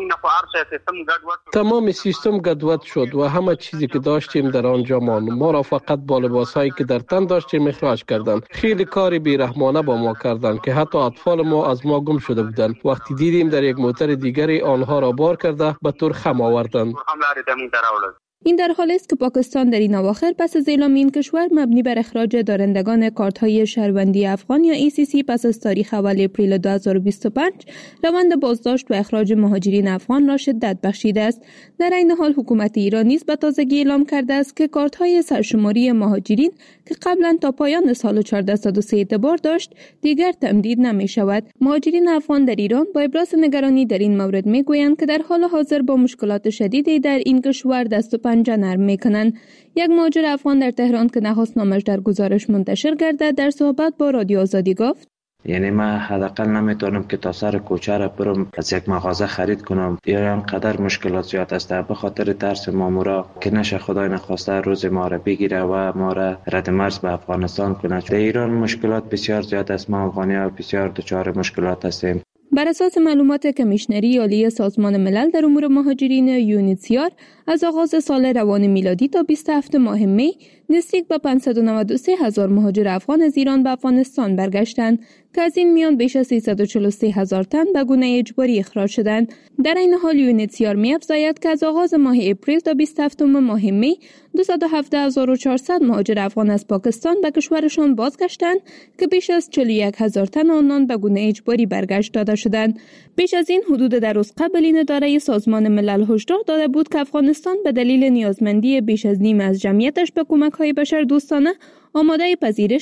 تمام سیستم گدوت شد و همه چیزی که داشتیم در آنجا ماند. ما را فقط با لباسایی که در تن داشتیم اخراج کردند. خیلی کاری بیرحمانه با ما کردند که حتی اطفال ما از ما گم شده بودند. وقتی دیدیم در یک موتر دیگری آنها را بار کرده به طور خم آوردند. این در حالی است که پاکستان در این اواخر پس از اعلام این کشور مبنی بر اخراج دارندگان کارت‌های شهروندی افغان یا ای سی سی پس از تاریخ اول اپریل دو هزار و بیست و پنج روند بازداشت و اخراج مهاجرین افغان را شدت بخشیده است. در این حال حکومت ایران نیز به تازگی اعلام کرده است که کارت‌های سرشماری مهاجرین که قبلا تا پایان سال چهارصد و سه اعتبار داشت دیگر تمدید نمی‌شود. مهاجرین افغان در ایران با ابراز نگرانی در این مورد می‌گویند که در حال حاضر با مشکلات شدیدی در این کشور دست و پنجه نرم میکنند. یک مهاجر افغان در تهران که نخواست نامش در گزارش منتشر گردد در صحبت با رادیو آزادی گفت یعنی من حداقل نمیتونم که تا سر کوچه را برم از یک مغازه خرید کنم. یا انقدر مشکلات زیاد است به خاطر ترس مامورا که نشه خدای نخواسته روز ما را بگیره و ما را رد مرز به افغانستان کنه. در ایران مشکلات بسیار زیاد است. ما افغانی‌ها بسیار دچار مشکلات هستیم. بر اساس معلومات کمیشنری عالی سازمان ملل در امور مهاجرین یو ان اچ سی آر از آغاز سال روان میلادی تا بیست و هفتم ماه می نزدیک به پانصد و نود و سه هزار مهاجر افغان از ایران به افغانستان برگشتند که از این میان بیش از سیصد و چهل و سه هزار تن به گونه اجباری اخراج شدند. در این حال یو ان اچ سی آر می‌افزاید که از آغاز ماه اپریل تا بیست و هفتم ماه می دویست و هفده هزار و چهارصد مهاجر افغان از پاکستان به کشورشان بازگشتند که بیش از چهل و یک هزار تن آنان به گونه اجباری برگشت داده شدند. بیش از این حدود در روز قبل این اداره سازمان ملل هشدار داده بود که افغانستان به دلیل نیازمندی بیش از نیم از جمعیتش به کمک‌های بشردوستانه آماده پذیرش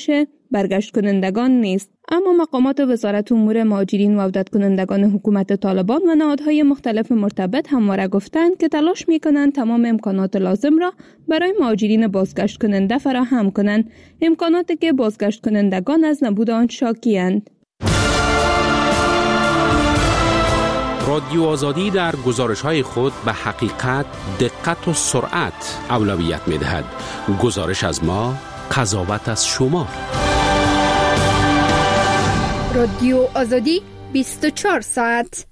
برگشت کنندگان نیست. اما مقامات وزارت امور مهاجرین و عودت کنندگان حکومت طالبان و نهادهای مختلف مرتبط همواره گفتند که تلاش می‌کنند تمام امکانات لازم را برای مهاجرین بازگشت کننده فراهم کنند، امکاناتی که بازگشت کنندگان از نبود آن شاکی‌اند. رادیو آزادی در گزارش‌های خود به حقیقت، دقت و سرعت اولویت می‌دهد. گزارش از ما، قضاوت از شما. رادیو آزادی بیست و چهار ساعت.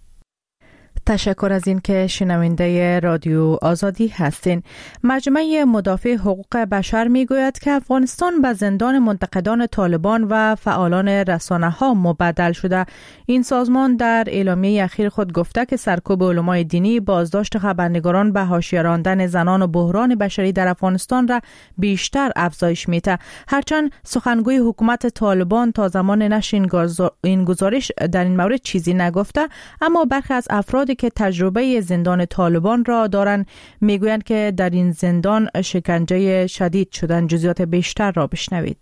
تشکر از این که شنونده رادیو آزادی هستین. مجمع مدافع حقوق بشر می گوید که افغانستان به زندان منتقدان طالبان و فعالان رسانه ها مبدل شده. این سازمان در اعلامیه اخیر خود گفته که سرکوب علمای دینی، بازداشت خبرنگاران، به حاشیه راندن زنان و بحران بشری در افغانستان را بیشتر افزایش میده. هرچند سخنگوی حکومت طالبان تا زمان نشر این گزارش در این مورد چیزی نگفته، اما برخی از افراد که تجربه زندان طالبان را دارند میگویند که در این زندان شکنجه شدید شدن. جزئیات بیشتر را بشنوید.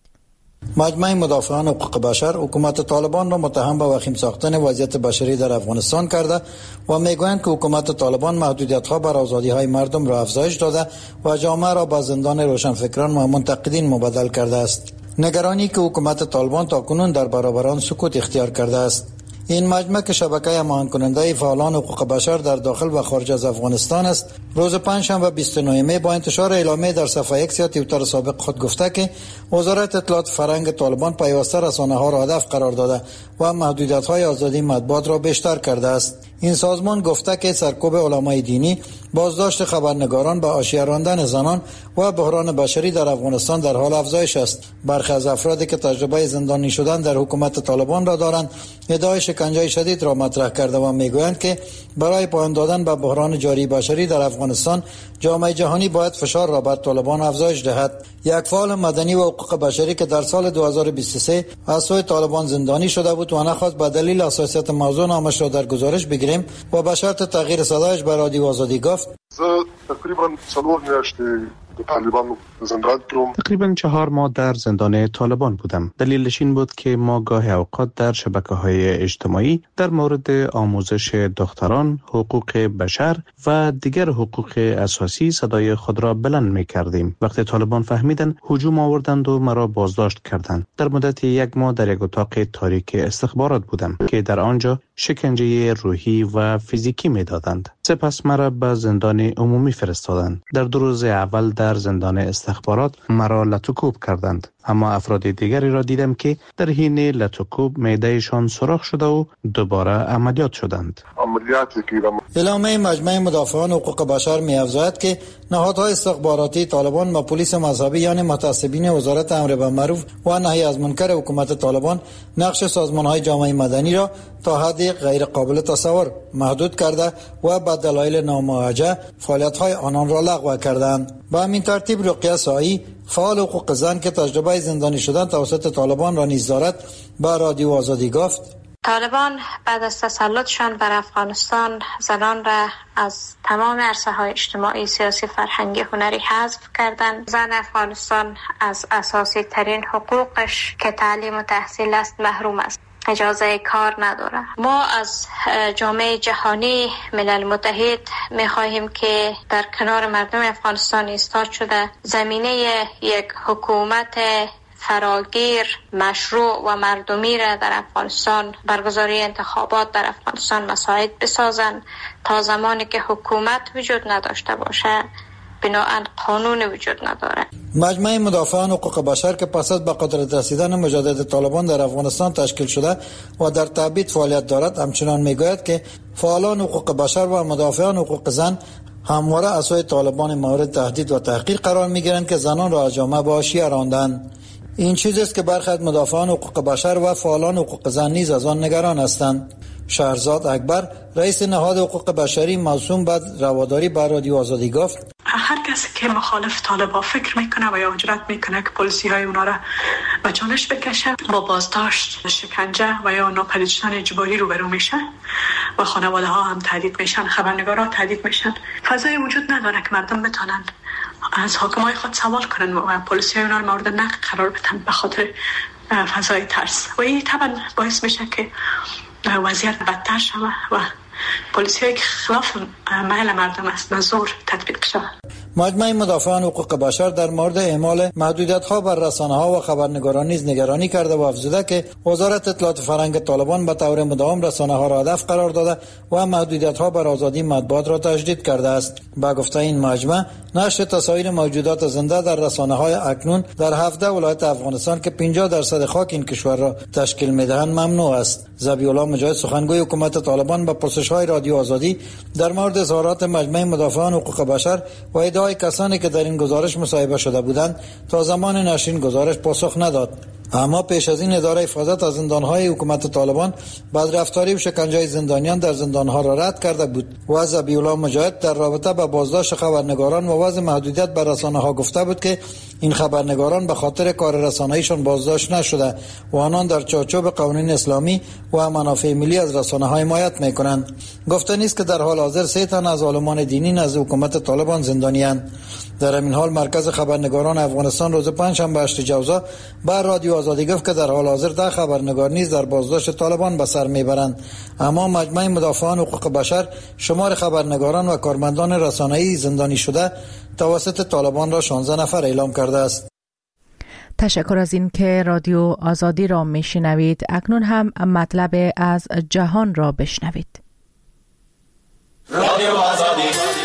مجمع مدافعان حقوق بشر حکومت طالبان را متهم به وخیم ساختن وضعیت بشری در افغانستان کرده و میگویند که حکومت طالبان محدودیت‌ها بر آزادی‌های مردم را افزایش داده و جامعه را به زندان روشنفکران و منتقدین مبدل کرده است. نگرانی که حکومت طالبان تاکنون در برابر آن سکوت اختیار کرده است. این مجمع که شبکه هماهنگ کننده فعالان حقوق بشر در داخل و خارج از افغانستان است، روز پنجشنبه بیست و نه می با انتشار اعلامیه در صفحه اکس یا توییتر سابق خود گفته که وزارت اطلاعات فرهنگ طالبان پیوسته رسانه‌ها را هدف قرار داده و محدودیت‌های آزادی مطبوعات را بیشتر کرده است. این سازمان گفته که سرکوب علمای دینی، بازداشت خبرنگاران، به حاشیه راندن زنان و بحران بشری در افغانستان در حال افزایش است. برخی از افرادی که تجربه زندانی شدن در حکومت طالبان را دارند، ادعای شکنجه شدید را مطرح کرده و میگویند که برای پایان دادن به بحران جاری بشری در افغانستان، جامعه جهانی باید فشار را بر طالبان افزایش دهد. یک فعال مدنی و حقوق بشری که در سال دو هزار و بیست و سه از سوی طالبان زندانی شده بود و نخواست به دلیل حساسیت موضوع نامش را در گزارش بگیریم و به شرط تغییر صدایش به رادیو آزادی گفت: تقریبا چهار میاشته طالبان زندان بودم. تقریبا چهار ماه در زندان طالبان بودم. دلیلش این بود که ما گاهی اوقات در شبکه‌های اجتماعی در مورد آموزش دختران، حقوق بشر و دیگر حقوق اساسی صدای خود را بلند می‌کردیم. وقتی طالبان فهمیدن، هجوم آوردند و مرا بازداشت کردند. در مدت یک ماه در یک اتاق تاریک استخبارات بودم که در آنجا شکنجه روحی و فیزیکی می‌دادند. سپس مرا به زندان عمومی فرستادند. در دو روز اول در زندان استخبارات مرا لطوکوب کردند، اما افراد دیگری را دیدم که در حین لطوکوب معدهشان سوراخ شده و دوباره عملیات شدند. اعلامیه مجمع مدافعان حقوق بشر می‌افزاید که نهادهای استخباراتی طالبان و پلیس مذهبی یعنی متعصبین وزارت امر بالمعروف و نهی از منکر حکومت طالبان نقش سازمان‌های جامعه مدنی را تا حدی غیر قابل تصور محدود کرده و به دلایل ناموجه فعالیت‌های آنان را لغو کردند. به همین ترتیب رقیه سایی، فعال حقوق زن که تجربه زندانی شدن توسط طالبان را نیز دارد، به رادیو آزادی گفت: طالبان بعد از تسلطشان بر افغانستان زنان را از تمام عرصه‌های اجتماعی، سیاسی، فرهنگی، هنری حذف کردند. زن افغانستان از اساسی ترین حقوقش که تعلیم و تحصیل است محروم است. اجازه کار نداره. ما از جامعه جهانی، ملل متحد می‌خواهیم که در کنار مردم افغانستان ایستاد شده زمینه یک حکومت فراگیر، مشروع و مردمی را در افغانستان، برگزاری انتخابات در افغانستان مساعد بسازند. تا زمانی که حکومت وجود نداشته باشه، بناهن قانون وجود نداره. مجمع مدافعان حقوق بشر که پس از به قدرت رسیدن مجدد طالبان در افغانستان تشکیل شده و در تبعید فعالیت دارد، همچنان میگوید که فعالان حقوق بشر و مدافعان حقوق زن همواره از سوی طالبان مورد تهدید و تحقیر قرار میگیرند که زنان را از جامعه به حاشیه راندند. این چیزی است که برخی از مدافعان حقوق بشر و فعالان حقوق زن نیز از آن نگران هستند. شهرزاد اکبر، رئیس نهاد حقوق بشری موسوم به رواداری، به رادیو آزادی گفت: هر کسی که مخالف طالبان فکر میکنه و یا هجرت میکنه که پلیسی های اونا را به چالش بکشه، با بازداشت، شکنجه و یا ناپدید شدن اجباری روبرو میشه و خانواده ها هم تهدید میشن، خبرنگارا تهدید میشن. فضای وجود نداره که مردم بتونن از حاکمای خود سوال کنن و پلیسی های اونا را مورد نقد قرار بدن به خاطر فضای ترس و این طبعا باعث میشه که وضعیت بدتر شود و پلیسی هایی که خلاف میل مردم است نزور تطبیق شود. مجمع مدافعان حقوق بشر در مورد اعمال محدودیت‌ها بر رسانه‌ها و خبرنگاران نیز نگرانی کرده و افزوده که وزارت اطلاعات فرهنگ طالبان به طور مداوم رسانه‌ها را هدف قرار داده و محدودیت‌ها بر آزادی مطبوعات را تجدید کرده است. با گفته این مجمع، نشر تصاویر موجودات زنده در رسانه‌های اکنون در هفده ولایت افغانستان که پنجاه درصد خاک این کشور را تشکیل می‌دهند ممنوع است. ذبیح‌الله مجاهد سخنگوی حکومت طالبان به پرسش‌های رادیو آزادی در مورد اظهارات مجمع مدافعان حقوق بشر و ادعای کسانی که در این گزارش مصاحبه شده بودند تا زمان نشر این گزارش پاسخ نداد. اما پیش از این اداره حفاظت از زندان‌های حکومت طالبان بدرفتاری و شکنجه زندانیان در زندان‌ها را رد کرده بود و ذبیح‌الله مجاهد در رابطه با بازداشت خبرنگاران و وضع محدودیت بر رسانه‌ها گفته بود که این خبرنگاران به خاطر کار رسانه‌ایشان بازداشت نشده و آنان در چارچوب قوانین اسلامی و منافع ملی از رسانه‌ها حمایت می‌کنند. گفته نیست که در حال حاضر سه تن از عالمان دینی نزد حکومت طالبان زندانی‌اند. در همین حال مرکز خبرنگاران افغانستان روز پنجشنبه هشت جوزا بر رادیو آزادی گفت که در حال حاضر ده خبرنگار نیز در بازداشت طالبان به سر میبرند. اما مجمع مدافعان حقوق بشر شمار خبرنگاران و کارمندان رسانه‌ای زندانی شده توسط طالبان را شانزده نفر اعلام کرده است. تشکر از این که رادیو آزادی را میشنوید. اکنون هم مطلب از جهان را بشنوید. رادیو آزادی.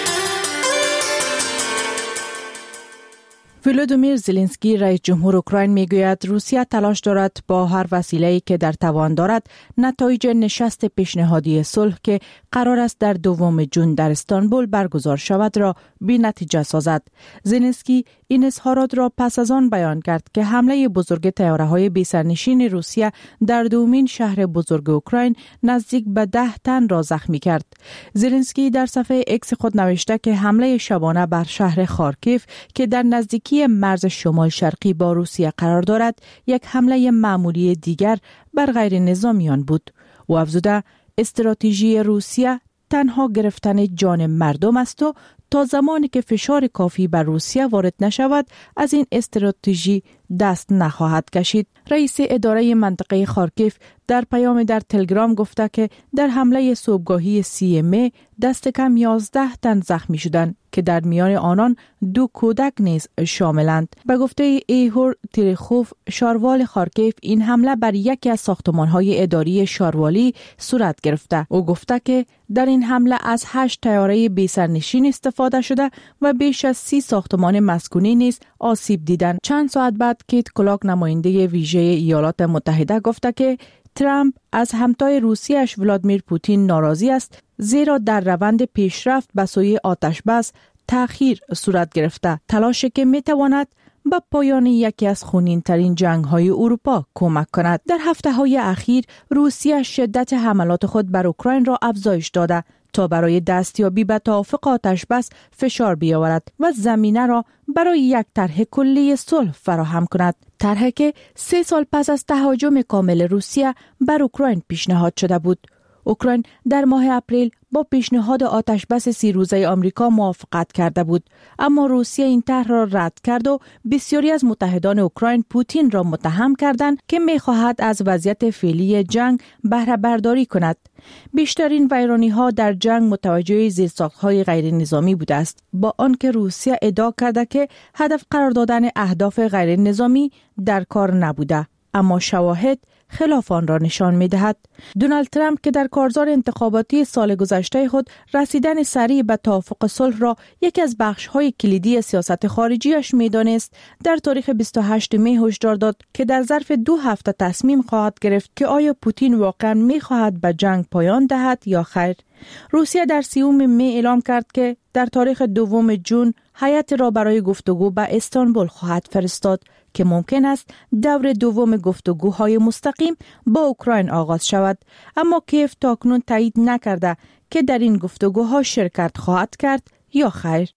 ولودیمیر زلنسکی رئیس جمهور اوکراین میگوید روسیه تلاش دارد با هر وسیله‌ای که در توان دارد نتایج نشست پیشنهادی صلح که قرار است در دوم ژوئن در استانبول برگزار شود را بی نتیجه سازد. زلنسکی این اظهارات را پس از آن بیان کرد که حمله بزرگ طیاره‌های بی‌سرنشین روسیه در دومین شهر بزرگ اوکراین نزدیک به ده تن را زخمی کرد. زلنسکی در صفحه اکس خود نوشته که حمله شبانه بر شهر خارکیف که در نزدیکی مرز شمال شرقی با روسیه قرار دارد یک حمله معمولی دیگر بر غیر نظامیان بود و افزوده استراتژی روسیه تنها گرفتن جان مردم است و تا زمانی که فشار کافی بر روسیه وارد نشود از این استراتژی دست نخواهد کشید. رئیس اداره منطقه خارکیف در پیام در تلگرام گفته که در حمله صبحگاهی سی می دست کم یازده تن زخمی شدند که در میان آنان دو کودک نیز شاملند. به گفته ایهور تیرخوف شاروال خارکیف این حمله بر یکی از ساختمان‌های اداری شاروالی صورت گرفته. او گفته که در این حمله از هشت طیاره بی‌سرنشین استفاده شده و بیش از سی ساختمان مسکونی نیز آسیب دیدند. چند ساعت بعد کیت کلاک نماینده ویژه ایالات متحده گفته که ترامپ از همتای روسیه‌اش ولادیمیر پوتین ناراضی است زیرا در روند پیشرفت به سوی آتش بس تأخیر صورت گرفته، تلاشی که میتواند به پایان یکی از خونین‌ترین جنگ‌های اروپا کمک کند. در هفته‌های اخیر روسیه شدت حملات خود بر اوکراین را افزایش داده تا برای دستیابی به توافق آتش بس فشار بیاورد و زمینه را برای یک طرح کلی صلح فراهم کند. طرحی که سه سال پس از تهاجم کامل روسیه بر اوکراین پیشنهاد شده بود. اوکراین در ماه اپریل با پیشنهاد آتش بس سی روزه آمریکا موافقت کرده بود، اما روسیه این طرح را رد کرد و بسیاری از متحدان اوکراین پوتین را متهم کردند که می‌خواهد از وضعیت فعلی جنگ بهره برداری کند. بیشترین ویرانی‌ها در جنگ متوجه زیرساخت‌های غیر نظامی بوده است، با آنکه روسیه ادعا کرده که هدف قرار دادن اهداف غیر نظامی در کار نبوده، اما شواهد خلاف آن را نشان می‌دهد. دونالد ترامپ که در کارزار انتخاباتی سال گذشته خود رسیدن سریع به توافق صلح را یکی از بخش‌های کلیدی سیاست خارجیش می‌دانست، در تاریخ بیست و هشتم می هشدار داد که در ظرف دو هفته تصمیم خواهد گرفت که آیا پوتین واقعاً می‌خواهد به جنگ پایان دهد یا خیر. روسیه در سیوم می اعلام کرد که در تاریخ دوم ژوئن هیئت را برای گفتگو به استانبول خواهد فرستاد که ممکن است دور دوم گفتگوهای مستقیم با اوکراین آغاز شود، اما کیف تاکنون تایید نکرده که در این گفتگوها شرکت خواهد کرد یا خیر.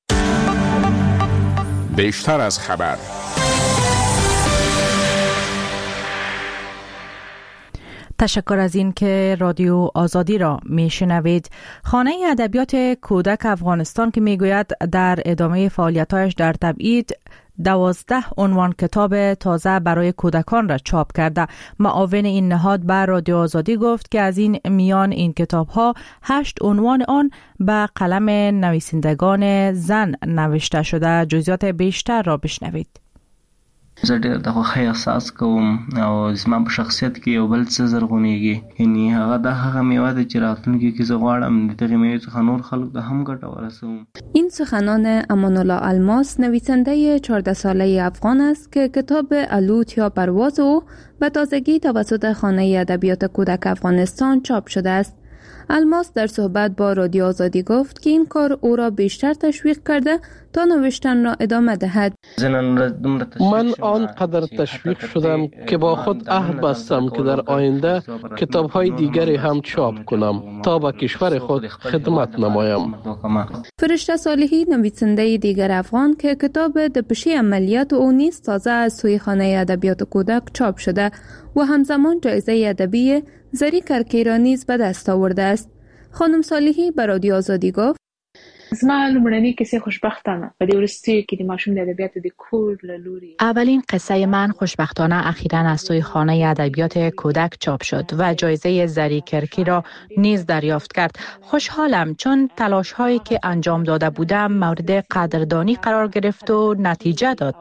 بیشتر از خبر. تشکر از این که رادیو آزادی را میشنوید. خانه ادبیات کودک افغانستان که میگوید در ادامه فعالیت‌هایش در تبعید دوازده عنوان کتاب تازه برای کودکان را چاپ کرده. معاون این نهاد بر رادیو آزادی گفت که از این میان این کتاب‌ها هشت عنوان آن به قلم نویسندگان زن نوشته شده. جزئیات بیشتر را بشنوید. زه ډېر د خوښۍ احساس کوم او زما په شخصیت کې یو بل څه زرغونېږي، یعنې هغه دا هغه میوه ده چې راتلونکي کې زه غواړم د دغې میوې څخه نور خلک ته هم ګټه ورسوم. این سخنان امان الله الماس، نویسنده چهارده ساله افغان است که کتاب الوت یا پرواز او به تازگی توسط خانه ادبیات کودک افغانستان چاپ شده است. الماس در صحبت با رادیو آزادی گفت که این کار او را بیشتر تشویق کرده تا نوشتن را ادامه دهد. من آنقدر تشویق شدم که با خود عهد بستم که در آینده کتاب‌های دیگری هم چاپ کنم تا به کشور خود خدمت نمایم. فرشته صالحی، نویسنده دیگر افغان که کتاب دپشی عملیات او نیز تازه از سوی خانه ادبیات کودک چاپ شده و همزمان جایزه ادبی زری کرکی را نیز به دست آورده است. خانم صالحی به رادیو آزادی گفت: زما لومړنۍ کیسه خوشبختانه په دې وروستیو کې د ماشوم د ادبیاتو د کور له لوري. اولین قصه من خوشبختانه اخیراً از سوی خانه ادبیات کودک چاپ شد و جایزه زری کرکی را نیز دریافت کرد. خوشحالم چون تلاش هایی که انجام داده بودم مورد قدردانی قرار گرفت و نتیجه داد.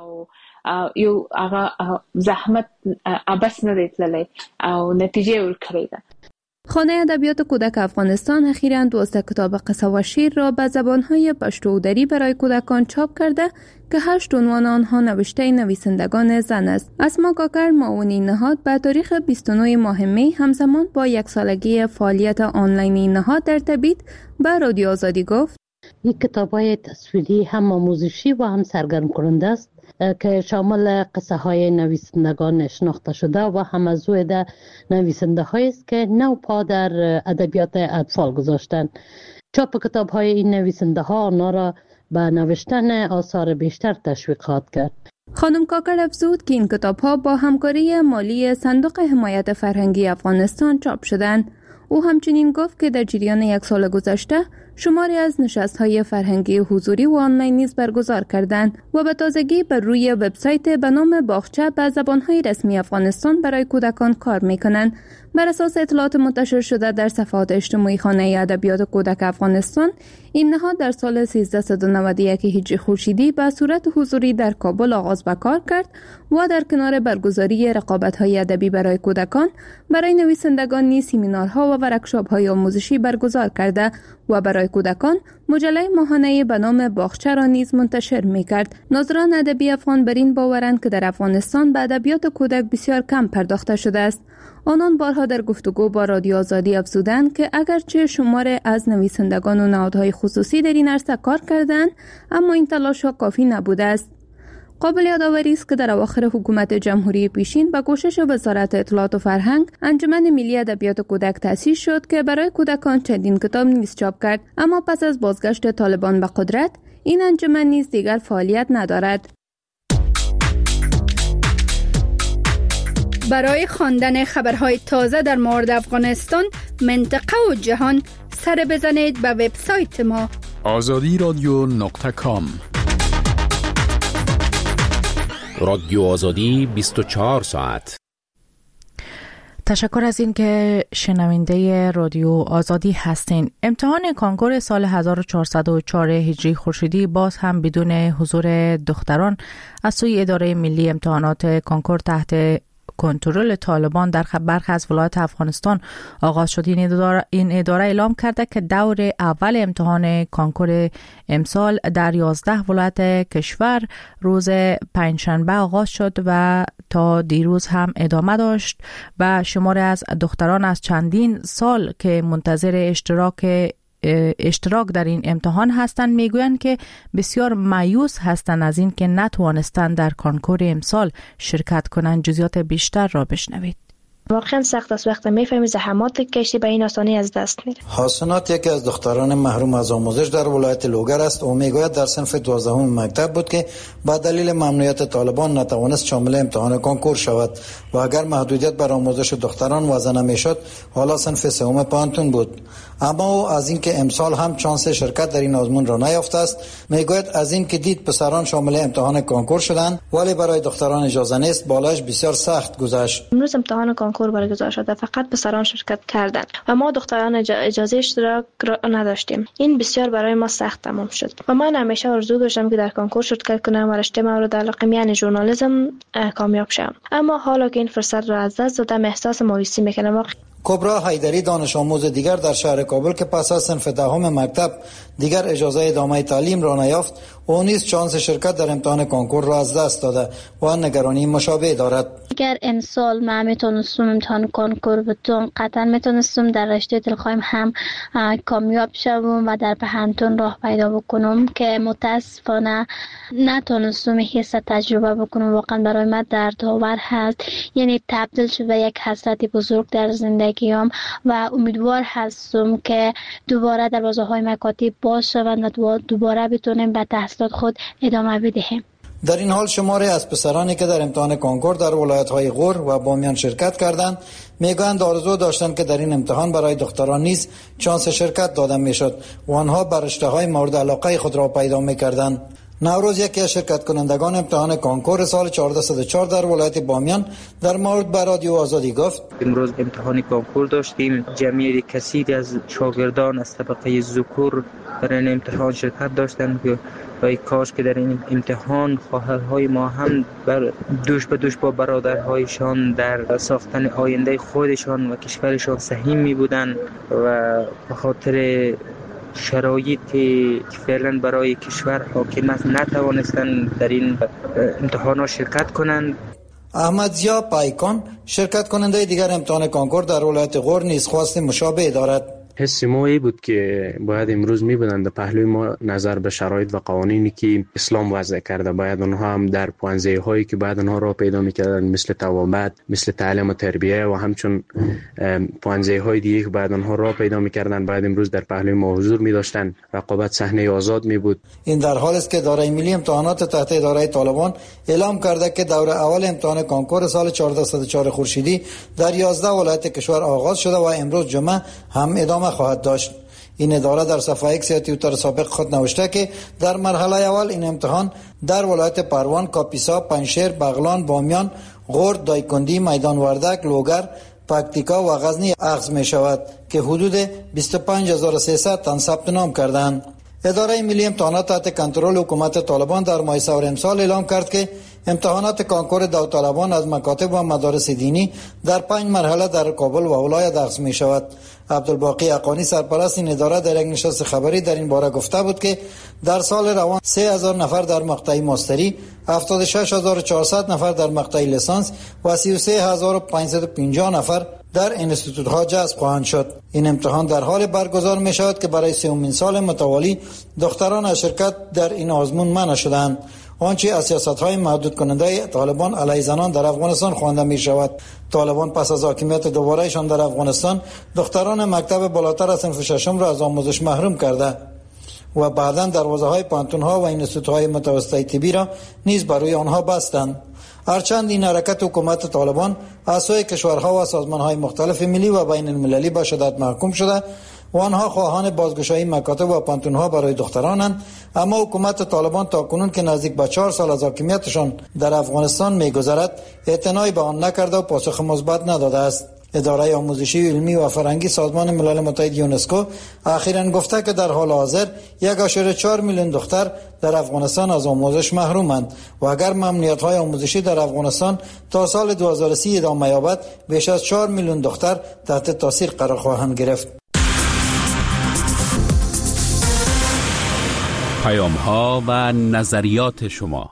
یو هغه زحمت ابس نه دی تللی او نتیجه ورکړې ده. خانه ادبیات کودک افغانستان اخیراً دوازده کتاب قصه و شعر را به زبانهای پشتو و دری برای کودکان چاپ کرده که هشت عنوان آنها نوشته نویسندگان زن است. اسما کاکر، معاون این نهاد، به تاریخ بیست و نه ماه می همزمان با یک سالگی فعالیت آنلاین این نهاد در تبعید به رادیو آزادی گفت: این کتاب‌های تصویری هم آموزشی و هم سرگرم کننده است که شامل قصه های نویسندگان شناخته شده و هم از روی نویسنده هایی است که نو پا در ادبیات اطفال گذاشتند. چاپ کتاب های این نویسنده ها آنها را به نوشتن آثار بیشتر تشویق خواهد کرد. خانم کاکر افزود که این کتاب ها با همکاری مالی صندوق حمایت فرهنگی افغانستان چاپ شدند. او همچنین گفت که در جریان یک سال گذشته شماری از نشست‌های فرهنگی حضوری و آنلاین نیز برگزار کردند و به تازگی بر روی وبسایت به نام باغچه به زبان‌های رسمی افغانستان برای کودکان کار می‌کنند. بر اساس اطلاعات منتشر شده در صفحات اجتماعی خانه ادبیات کودک افغانستان، این نهاد در سال سیزده نود و یک هجری خورشیدی به صورت حضوری در کابل آغاز به کار کرد و در کنار برگزاری رقابت‌های ادبی برای کودکان، برای نویسندگان نیز سمینارها و ورکشاپ‌های آموزشی برگزار کرده و برای کودکان مجله ماهانه به نام باغچه را نیز منتشر می‌کرد. ناظران ادبی افغان بر این باورند که در افغانستان به ادبیات کودک بسیار کم پرداخته شده است. آنان بارها در گفتگو با رادیو آزادی افزودند که اگرچه شمار از نویسندگان و نهادهای خصوصی در این عرصه کار کردند، اما این تلاش‌ها کافی نبوده است. قابل یادآوری است که در اواخر حکومت جمهوری پیشین با کوشش وزارت اطلاعات و فرهنگ، انجمن ملی ادبیات کودک تأسیس شد که برای کودکان چندین کتاب نیز چاپ کرد، اما پس از بازگشت طالبان به قدرت، این انجمن نیز دیگر فعالیت ندارد. برای خواندن خبرهای تازه در مورد افغانستان، منطقه و جهان، سر بزنید به وبسایت ما آزادی رادیو نقطه کام. رادیو آزادی بیست و چهار ساعت. تشکر از این که شنونده رادیو آزادی هستین. امتحان کنکور سال هزار و چهارصد و چهار هجری خورشیدی باز هم بدون حضور دختران از سوی اداره ملی امتحانات کنکور تحت کنترل طالبان در برخی از ولایات افغانستان آغاز شد. این اداره, این اداره اعلام کرده که دور اول امتحان کنکور امسال در یازده ولایت کشور روز پنجشنبه آغاز شد و تا دیروز هم ادامه داشت و شماری از دختران از چندین سال که منتظر اشتراک اشتراک در این امتحان هستند میگویند که بسیار مایوس هستند از این که نتوانستند در کنکور امسال شرکت کنند. جزئیات بیشتر را بشنوید. واقعا سخت است. وقتی میفهمی زحمات کشتی به این آسانی از دست میره. حسنات یکی از دختران محروم از آموزش در ولایت لوگر است. او میگوید در صنف دوازدهم مکتب بود که با دلیل ممنوعیت طالبان نتوانست شامل امتحان کنکور شود و اگر محدودیت بر آموزش دختران وضع نمیشد حالا صنف سوم پانتون بود. اما او از اینکه امسال هم چانس شرکت در این آزمون را نیافته است میگوید از این که دید پسران شامل امتحان کنکور شدند ولی برای دختران اجازه نیست، بالایش بسیار سخت گذشت. امروز امتحان کنکور برگزار شده، فقط پسران شرکت کردند و ما دختران اجازه اشتراک نداشتیم. این بسیار برای ما سخت تمام شد و من همیشه آرزو داشتم که در کنکور شرکت کنم و رشته مورد علاقه یعنی ژورنالیسم کامیاب شم، اما حالا که این فرصت را از دست دادم احساس مایوسی میکنم. کبرا حیدری دانش آموز دیگر در شهر کابل که پس از صنف دهم مکتب دیگر اجازه ادامه تعلیم را نیافت، او نیز چانس شرکت در امتحان کنکور را از دست داده و نگرانی مشابه دارد. اگر امسال من میتونستم امتحان کنکور بتونم قطعا میتونستم در رشته دلخواهیم هم کامیاب شوم و در پهنتون راه پیدا بکنم که متاسفانه نتونستم حس تجربه بکنم. واقعا برای من دردآور هست، یعنی تبدیل شده یک حسرت بزرگ در زندگیم و امیدوار هستم که دوباره دروازه‌های مکاتب باز شوند و دوباره بتونیم به تحصیلات خود ادامه بدهیم. در این حال شماری از پسرانی که در امتحان کنکور در ولایت‌های غور و بامیان شرکت کردند میگویند آرزو داشتند که در این امتحان برای دختران نیز چانس شرکت داده میشد و آنها بر رشته‌های مورد علاقه خود را پیدا میکردند. نوروز یکی از شرکت کنندگان امتحان کنکور سال چهارصد و چهار در ولایت بامیان در مورد به رادیو آزادی گفت: امروز امتحان کنکور داشتیم. جمعیت کثیری از شاگردان از طبقه ذکور در این امتحان شرکت داشتند که و کاش که در این امتحان خواهرهای ما هم بر دوش به دوش با برادرهایشان در ساختن آینده خودشان و کشورشان سهیم می بودند و به خاطر شرایطی که فعلا برای کشور حاکم است نتوانستند در این امتحانات شرکت کنند. احمد ضیا پایکان شرکت کننده دیگر امتحان کنکور در ولایت غور نیز خواست مشابه دارد. حس ما ای بود که باید امروز میبودند در پهلوی ما نظر به شرایط و قوانینی که اسلام وضع کرده باید اونها هم در پوانزه هایی که باید اونها را پیدا میکردن مثل توابت، مثل تعلیم و تربیه و همچون پوانزه های دیگه که باید اونها را پیدا میکردن باید امروز در پهلوی ما حضور میداشتن. رقابت صحنه آزاد می بود. این در حالی است که اداره ملی امتحانات تحت اداره طالبان اعلام کرده که دوره اول امتحان کنکور سال چهارصد و چهار خورشیدی در یازده ولایت کشور آغاز شده و امروز جمعه هم ادامه خواهد داشت. این اداره در صفحه ایکس یا توییتر سابق خود نوشته که در مرحله اول این امتحان در ولایت پروان، کاپیسا، پنشیر، بغلان، بامیان، غور، دایکندی، میدان وردک، لوگر، پکتیکا و غزنی اخذ می شود که حدود بیست و پنج هزار و سیصد تن ثبت نام کردند. اداره ملی امتحانات تحت کنترل حکومت طالبان در ماه سپر امسال اعلام کرد که امتحانات کنکور داوطلبان از مکاتب و مدارس دینی در پنج مرحله در کابل و ولایت اخذ می شود. عبدالباقی اقانی سرپرست این اداره در یک نشست خبری در این باره گفته بود که در سال روان سه هزار نفر در مقطع ماستری، هفتاد و شش هزار و چهارصد نفر در مقطع لیسانس و سی و سه هزار و پانصد و پنجاه نفر در انستیتوت ها جذب خواهند شد. این امتحان در حال برگزار می شود که برای سومین سال متوالی دختران از شرکت در این آزمون منع شدند. آنچه از سیاست‌های محدود کننده طالبان علیه زنان در افغانستان خوانده می شود. طالبان پس از حاکمیت دوبارهشان در افغانستان دختران مکتب بالاتر از صنف ششم را از آموزش محروم کرده و بعداً دروازه‌های پانتون‌ها و انستیتوت‌های متوسطه طبی را نیز برای آنها بستند. هرچند این حرکت حکومت طالبان از سوی کشورها و سازمان‌های مختلف ملی و بین المللی به شدت محکوم شده و آنها خواهان بازگشایی مکاتب و پانتون‌ها برای دخترانند، اما حکومت طالبان تاکنون که نزدیک به چهار سال از حاکمیتشان در افغانستان می‌گذرد اعتنایی به آن نکرده و پاسخ مثبت نداده است. اداره آموزشی علمی و فرهنگی سازمان ملل متحد یونسکو اخیراً گفته که در حال حاضر یک و چهار میلیون دختر در افغانستان از آموزش محرومند و اگر ممنوعیت‌های آموزشی در افغانستان تا سال دو هزار و سی ادامه یابد بیش از چهار میلیون دختر تحت تاثیر قرار خواهند گرفت. پیام‌ها و نظریات شما.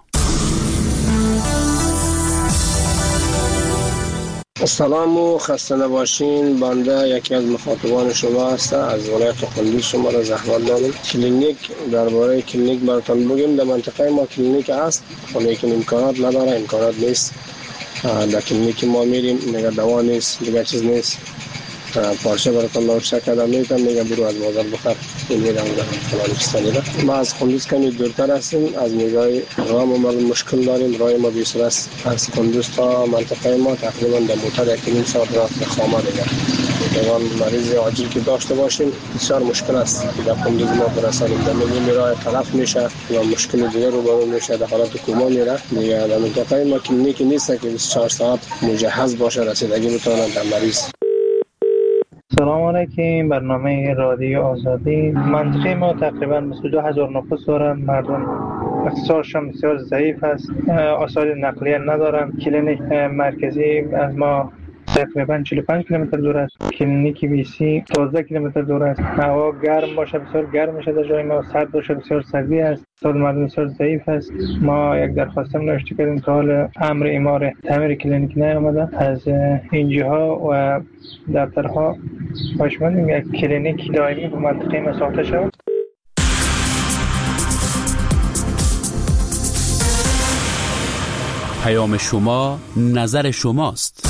سلام و خسته نباشین. بنده یکی از مخاطبان شما هستم. از ولایت قندیز شما را زحمت دارم. کلینیک، درباره کلینیک براتون بگیم. در منطقه ما کلینیک هست ولی امکانات نداره، امکانات نیست. در کلینیک ما میریم میگه دوا نیست، دیگه چیز نیست، پارچه براتون نوشته کردم میگم میگم برو از بازار بخر این میگم فلان چیزی ده. ما از قندوز کمی دورتر هستیم، از نگاه راه ما مشکل داریم، راه ما بیست است از قندوز تا منطقه ما تقریبا در موتور یک نیم ساعت راه خامه دیگه. اگر مریض عاجل که داشته باشیم بسیار مشکل است که در قندوز ما برسانیم، در میگیم راه تلف میشه و مشکل دیگه رو برون میشه، در حالت کما میره دیگه. در منطقه ما کلینیک نیست که بیست و چهار ساعت مجهز باشه رسیدگی بتونه در مریض. سلام علیکم، برنامه رادیو آزادی. منطقه ما تقریبا بیست و دو هزار نفوس دارند. مردم اقتصادشان بسیار ضعیف است، آثار نقلیه ندارند. کلینیک مرکزی از ما تقریبا چهل و پنج کیلومتر دور است، کلینیک بی سی دوازده کیلومتر دور است. هوا گرم باشه بسیار گرم میشه در جای ما، سرد باشه بسیار سردی است. اقتصاد مردم بسیار ضعیف است. ما یک درخواست نوشته کردیم که حال امر اعمار تعمیر کلینیک نیامده از اینجاها و دفترها، باش من یک کلینیک دائمی به منطقه ما ساخته شود. پیام شما نظر شماست.